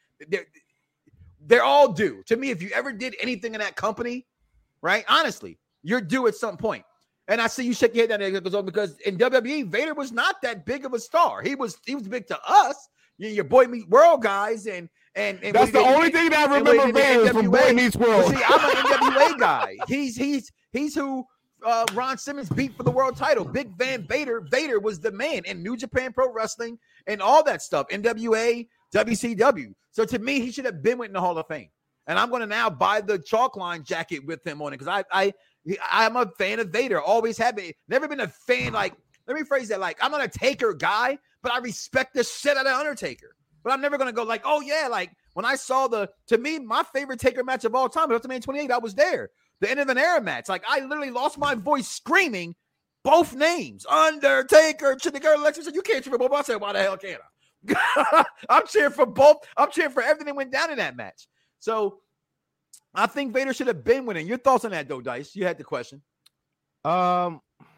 They're all due. To me, if you ever did anything in that company, right? Honestly, you're due at some point. And I see you shake your head down there because in WWE, Vader was not that big of a star. He was big to us, your Boy Meets World guys, and that's the only thing that I remember Vader from Boy Meets World. See, I'm an NWA guy. He's who Ron Simmons beat for the world title. Big Van Vader. Vader was the man in New Japan Pro Wrestling and all that stuff. NWA, WCW. So to me, he should have been in the Hall of Fame. And I'm going to now buy the chalk line jacket with him on it because I'm a fan of Vader. Always have been. Never been a fan like. Let me phrase that like I'm not a Taker guy, but I respect the shit out of Undertaker. But I'm never going to go like, oh yeah, like when I saw to me, my favorite Taker match of all time, WrestleMania 28, I was there. The end of an era match. Like, I literally lost my voice screaming both names. Undertaker, Chicken Alexis said, you can't cheer for both. I said, why the hell can't I? I'm cheering for both. I'm cheering for everything that went down in that match. So, I think Vader should have been winning. Your thoughts on that, though, Dice? You had the question. I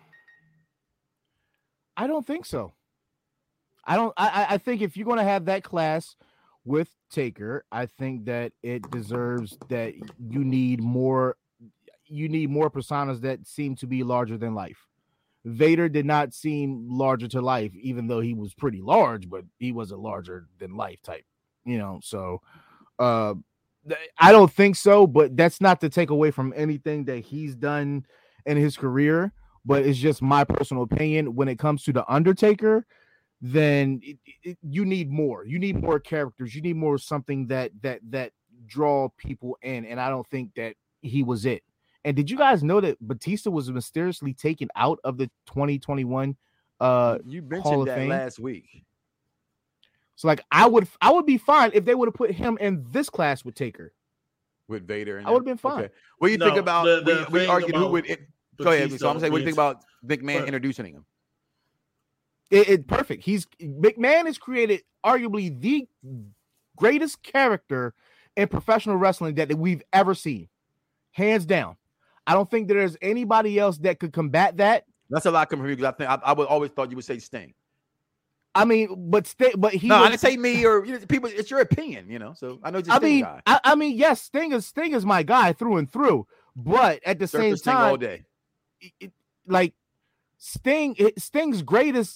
don't think so. I think if you're going to have that class with Taker, I think that it deserves that you need more personas that seem to be larger than life. Vader did not seem larger to life, even though he was pretty large, but he was a larger than life type, so I don't think so, but that's not to take away from anything that he's done in his career, but it's just my personal opinion. When it comes to the Undertaker, then you need more. You need more characters. You need more something that draw people in, and I don't think that he was it. And did you guys know that Batista was mysteriously taken out of the 2021 you Hall mentioned of that Fame last week. So like I would be fine if they would have put him in this class with Taker. With Vader, and I would have been fine. Okay. What do you think about we argued who would go ahead. So I'm saying, what do you think about McMahon introducing him? It perfect. McMahon has created arguably the greatest character in professional wrestling that we've ever seen, hands down. I don't think there's anybody else that could combat that. That's a lot coming from you because I think I would always thought you would say Sting. I mean, but he. No, I didn't say me or people. It's your opinion, So I know you're a Sting guy. I mean, yes, Sting is my guy through and through. But at the same time, all day. Sting's greatest.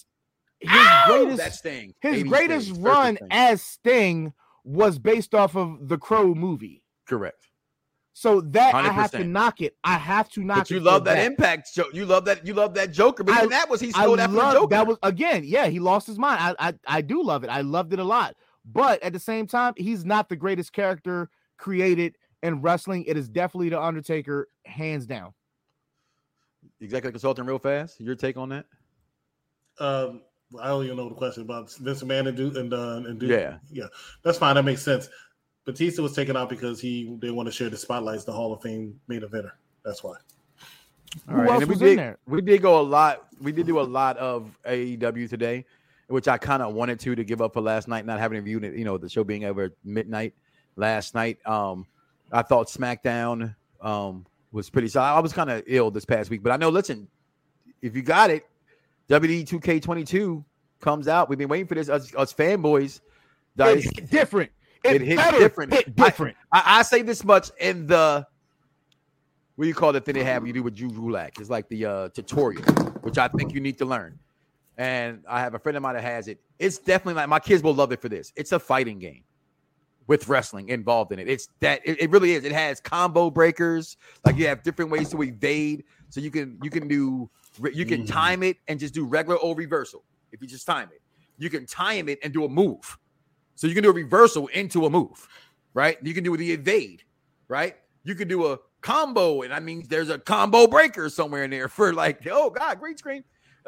His greatest run as Sting was based off of the Crow movie. Correct. So that 100%. I have to knock it. But you love that Impact show. You love that Joker. But he stole that from the Joker. That was he lost his mind. I do love it. I loved it a lot. But at the same time, he's not the greatest character created in wrestling. It is definitely the Undertaker, hands down. Executive consultant, real fast. Your take on that? I don't even know the question about Vince McMahon and do. Yeah, that's fine. That makes sense. Batista was taken out because they want to share the spotlights. The Hall of Fame main eventer. That's why. All Who right, else and was in there? We did go a lot. We did do a lot of AEW today, which I kind of wanted to give up for last night, not having viewed it. You know, the show being over at midnight last night. I thought SmackDown was pretty solid. I was kind of ill this past week, but I know. Listen, if you got it, WWE 2K22 comes out. We've been waiting for this. Us fanboys. It hit different. It hit different. Hit different. I say this much in the. What do you call the thing they have you do with Drew Gulak? It's like the tutorial, which I think you need to learn. And I have a friend of mine that has it. It's definitely like my kids will love it for this. It's a fighting game with wrestling involved in it. It's that it really is. It has combo breakers. Like you have different ways to evade. So you can time it and just do regular old reversal. If you just time it, you can time it and do a move. So you can do a reversal into a move, right? You can do the evade, right? You can do a combo, and I mean, there's a combo breaker somewhere in there for like, oh god, green screen,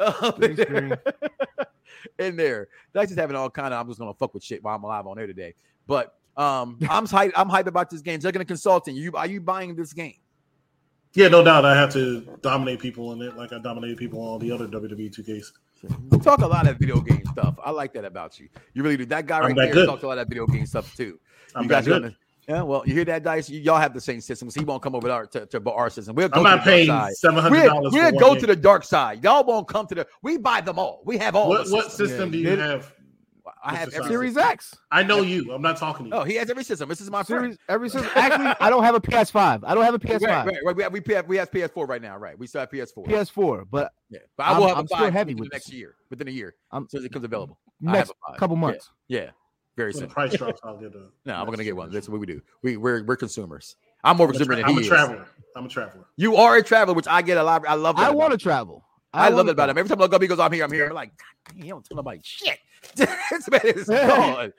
in there. That's just having all kind of. I'm just gonna fuck with shit while I'm alive on there today. But I'm hyped about this game. They're gonna consulting you. Are you buying this game? Yeah, no doubt. I have to dominate people in it, like I dominated people on all the other WWE 2Ks. You talk a lot of video game stuff. I like that about you. You really do. That guy right there talks a lot of video game stuff too. I'm that good. Yeah, well, you hear that, Dice? Y'all have the same system, so he won't come over to our system. We'll go I'm not paying $700. We'll go to the dark side. Y'all won't come to the. We buy them all. We have all. What system do you have? I have every Series X. I know you. I'm not talking to you. Oh, he has every system. This is my friend. Every system. Actually, I don't have a PS5. I don't have a PS5. Right. We have PS4 right now. Right. We still have PS4. PS4, but yeah. But I will have I'm a still 5 heavy with next year. Within a year, so it becomes available. Next couple months. Yeah. Very when soon. the price drops, I'll get a. No, I'm gonna get one. That's what we do. We're consumers. I'm more consumer than he is. I'm a traveler. You are a traveler, which I get a lot. I love that. I want to travel. I love it about him. Every time I look up, he goes, I'm here. I'm like, God, he don't tell nobody shit. This man is gone.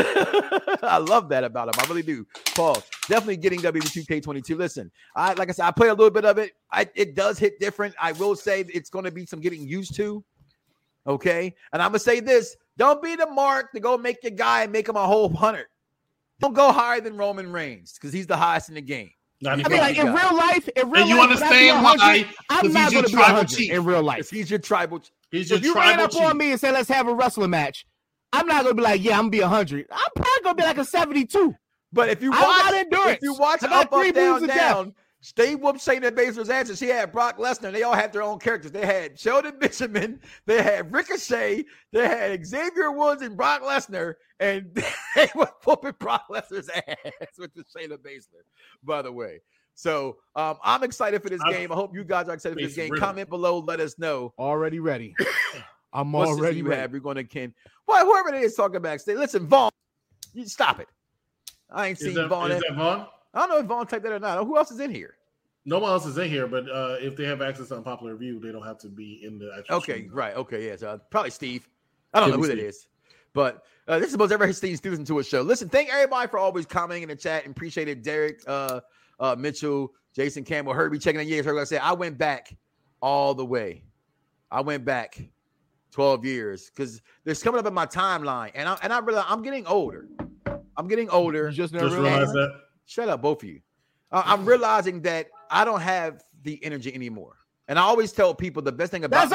I love that about him. I really do. Paul, definitely getting W2K22. Listen, like I said, I play a little bit of it. It does hit different. I will say it's going to be some getting used to. Okay. And I'm going to say this. Don't be the mark to go make your guy and make him a whole 100. Don't go higher than Roman Reigns because he's the highest in the game. I mean, like in real life, and you understand why? I'm not going to be 100 in real life. He's your tribal. He's your if you ran up on me and said, "Let's have a wrestling match," I'm not going to be like, "Yeah, I'm going to be 100." I'm probably going to be like a 72. But if you watch Up, Down, Steve whooped Shayna Baszler's answer. She had Brock Lesnar. They all had their own characters. They had Sheldon Benjamin. They had Ricochet. They had Xavier Woods and Brock Lesnar. And they were whooping Brock Lesnar's ass with the Shayna Baszler, by the way. So I'm excited for this game. I hope you guys are excited for this game. Comment below. Let us know. Already ready. I'm What's already ready. We're going to Ken. Well, whoever it is talking backstage. Listen, Vaughn, you stop it. I ain't seen Vaughn. Is that Vaughn? I don't know if Vaughn typed that or not. Who else is in here? No one else is in here, but if they have access to Unpopular Review, they don't have to be in the actual stream. Right. Okay, yeah. So probably Steve. I don't know who that is. But this is the most ever Steve listen to a show. Listen, thank everybody for always commenting in the chat and appreciate it. Derek, Mitchell, Jason Campbell, Herbie checking in. Years. Herbie, I said, I went back all the way. I went back 12 years because this coming up in my timeline. And I realize I'm getting older. You just never realized that? Shut up, both of you. I'm realizing that I don't have the energy anymore. And I always tell people the best thing about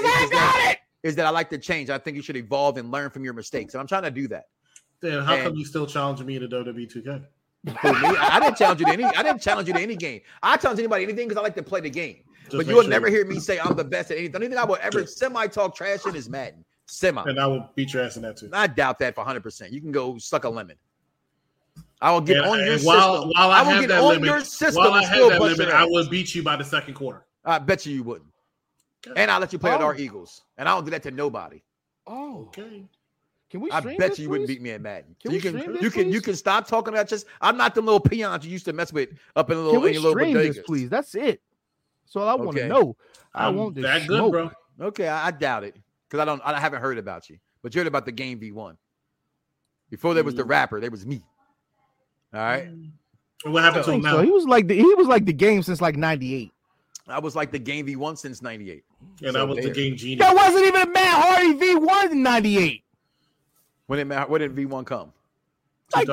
is that I like to change. I think you should evolve and learn from your mistakes. And I'm trying to do that. Then how come you still challenge me to WWE 2K? I didn't challenge you to any game. I challenge anybody anything because I like to play the game. But you will never hear me say I'm the best at anything. The only thing I will ever semi-talk trash in is Madden. And I will beat your ass in that too. I doubt that for 100%. You can go suck a lemon. I will get on your system. While I have that limit, I will beat you by the second quarter. I bet you wouldn't. Okay. And I'll let you play with our Eagles. And I don't do that to nobody. Oh, okay. Can we? I bet you wouldn't beat me at Madden. You can stop talking about just. I'm not the little peons you used to mess with up in the little. Can we stream this, please? That's it. So I want to know. I want this that smoke. Good, bro. Okay, I doubt it because I haven't heard about you. But you heard about the game V1. Before there was the rapper, there was me. All right. What happened to him now? So he was like the game since like '98. I was like the game V1 since '98. And I was the game genius. That wasn't even a Matt Hardy V1 in '98. When did V1 come? Like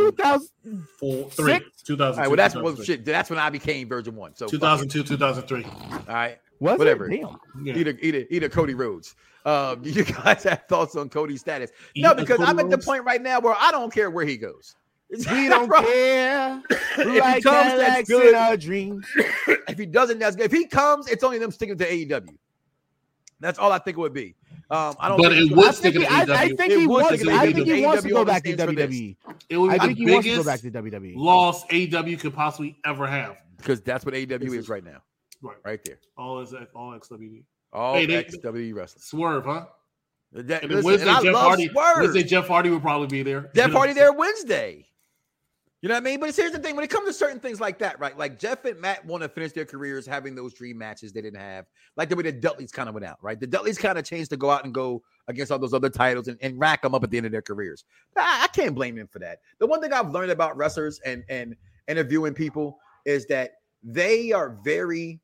2004, 3, 2002. All right, well, that's well, shit. That's when I became Version 1. So 2002, 2003. All right, Was whatever. It? Damn. Yeah. Either Cody Rhodes. You guys have thoughts on Cody's status? No, because I'm at the point right now where I don't care where he goes. We don't care. If he Like comes, that's Cadillacs good. in our dreams. If he doesn't, that's good. If he comes, it's only them sticking to AEW. That's all I think it would be. I don't. But think it would stick to I AEW. think he wants. stick to I think he AEW. wants to go back to stands for this. WWE. It would I be think the he wants to go biggest back to WWE. loss AEW could possibly ever have. Because that's what AEW is right now. Right there. All XWE. All Hey, they- XWE wrestling. Swerve, huh? And Wednesday, I Jeff love Hardy. Swerve. Wednesday, Jeff Hardy will probably be there. Jeff Hardy there Wednesday. You know what I mean? But here's the thing. When it comes to certain things like that, right? Like Jeff and Matt want to finish their careers having those dream matches they didn't have. Like the way the Dudleys kind of went out, right? The Dudleys kind of changed to go out and go against all those other titles and rack them up at the end of their careers. I can't blame them for that. The one thing I've learned about wrestlers and interviewing people is that they are very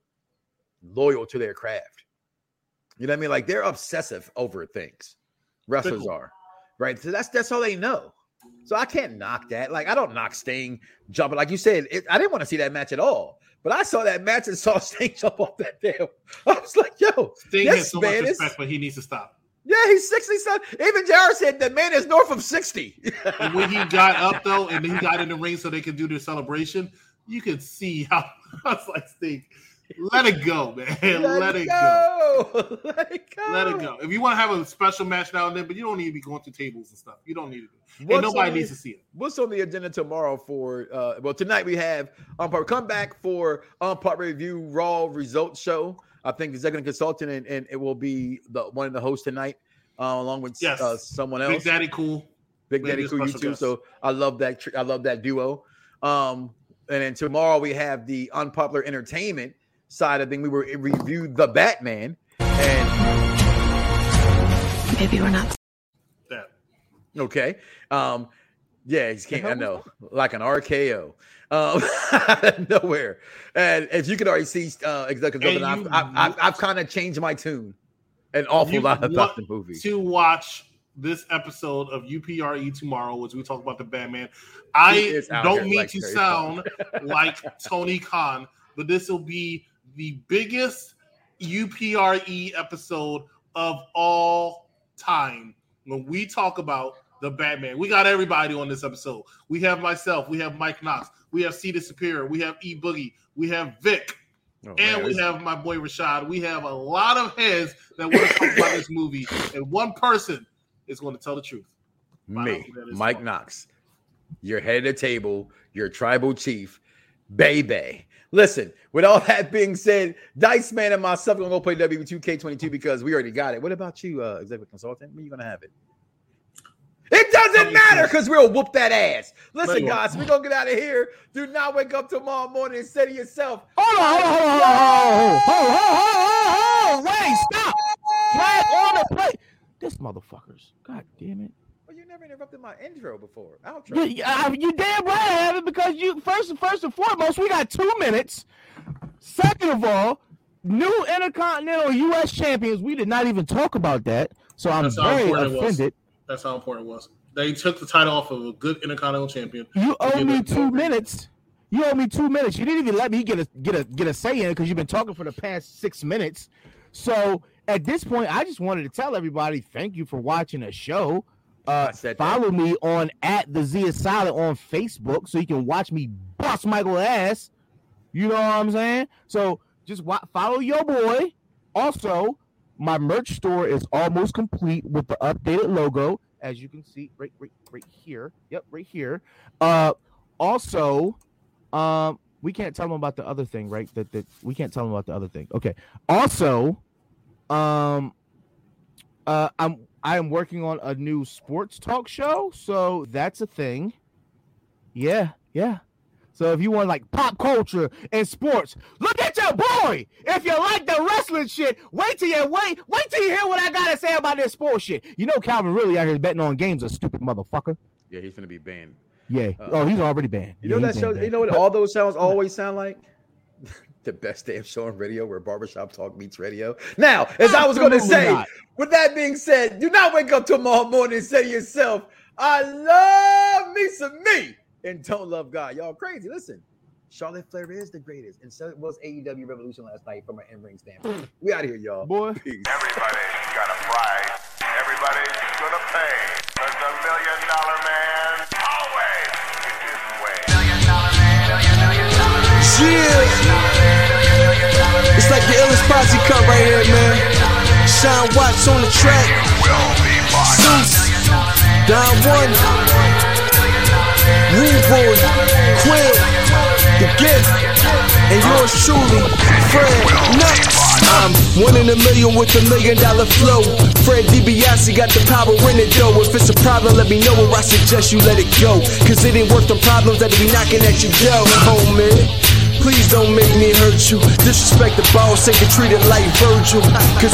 loyal to their craft. You know what I mean? Like they're obsessive over things. Wrestlers are, right? So that's all they know. So I can't knock that. Like I don't knock Sting jumping. Like you said, I didn't want to see that match at all. But I saw that match and saw Sting jump off that damn. I was like, yo, Sting has so much respect, but he needs to stop. Yeah, he's 60-something. Even Jared said the man is north of 60. And when he got up though, and he got in the ring so they could do their celebration, you could see how I was like, Sting, let it go, man. Let it go. Let it go. Let it go. If you want to have a special match now and then, but you don't need to be going through tables and stuff. You don't need to do it. And nobody needs to see it. What's on the agenda tomorrow for tonight we have come back for Unpart Review Raw Results Show. I think the executive consultant and it will be one of the hosts tonight, along with someone else. Big Daddy Cool. Big Daddy Cool, you too. Guest. So I love that duo. And then tomorrow we have the Unpopular Entertainment side of thing. We will review The Batman, and maybe we're not. That okay. Yeah, he's came. I know, like an RKO, nowhere. And as you can already see, executive, I've kind of changed my tune an awful lot about the movie. To watch this episode of UPRE tomorrow, which we talk about the Batman. I don't mean to sound like Tony Khan, but this will be the biggest UPRE episode of all time. When we talk about the Batman, we got everybody on this episode. We have myself, we have Mike Knox, we have Cedar Superior, we have E Boogie, we have Vic, we have my boy Rashad. We have a lot of heads that want to talk about this movie, and one person is going to tell the truth. Me, Mike Knox, your head of the table, your tribal chief, baby. Listen, with all that being said, Dice Man and myself are going to go play W2K22 because we already got it. What about you, executive consultant? When are you going to have it? It doesn't matter because we'll whoop that ass. Listen, guys, we're going to get out of here. Do not wake up tomorrow morning and say to yourself, hold on. Wait, stop. Flag on the plate. This motherfuckers. God damn it. Well, you never interrupted my intro before. You damn right I haven't because you first and foremost, we got 2 minutes. Second of all, new Intercontinental U.S. champions. We did not even talk about that. So I'm very offended. That's how important it was. They took the title off of a good Intercontinental champion. You owe me 2 minutes. You owe me 2 minutes. You didn't even let me get a say in it because you've been talking for the past 6 minutes. So at this point, I just wanted to tell everybody thank you for watching the show. Follow me on @TheZiaSilent on Facebook so you can watch me bust Michael ass. You know what I'm saying? So just follow your boy. Also, my merch store is almost complete with the updated logo, as you can see right here. Yep, right here. Also, we can't tell them about the other thing, right? That we can't tell them about the other thing. Okay. Also, I am working on a new sports talk show, so that's a thing. Yeah. So if you want like pop culture and sports, look at your boy. If you like the wrestling shit, wait till you hear what I gotta say about this sports shit. You know Calvin really out here betting on games, a stupid motherfucker. Yeah, he's gonna be banned. Yeah. He's already banned. You know that show? You know what all those sounds always sound like? The best damn show on radio where barbershop talk meets radio. Now, as I was going to say, with that being said, do not wake up tomorrow morning and say to yourself, I love me some me and don't love God. Y'all crazy. Listen, Charlotte Flair is the greatest. And so was AEW Revolution last night from an in-ring standpoint. We out of here, y'all. Boy. Peace. Everybody's got a price. Everybody's gonna pay. But the $1 Million Man always gets his way. Yeah. It's like the illest posse cut right here, man. Sean Watts on the track. Zeus, Don One, Rude Boy, Quill, The Gift, and yours truly, Fred Nuts. I'm 1 in a million with $1 million flow. Fred DiBiase got the power in it though. If it's a problem, let me know, or I suggest you let it go. Cause it ain't worth the problems that'll be knocking at your door, homie. Please don't make me hurt you. Disrespect the boss, ain't treated like Virgil. Cause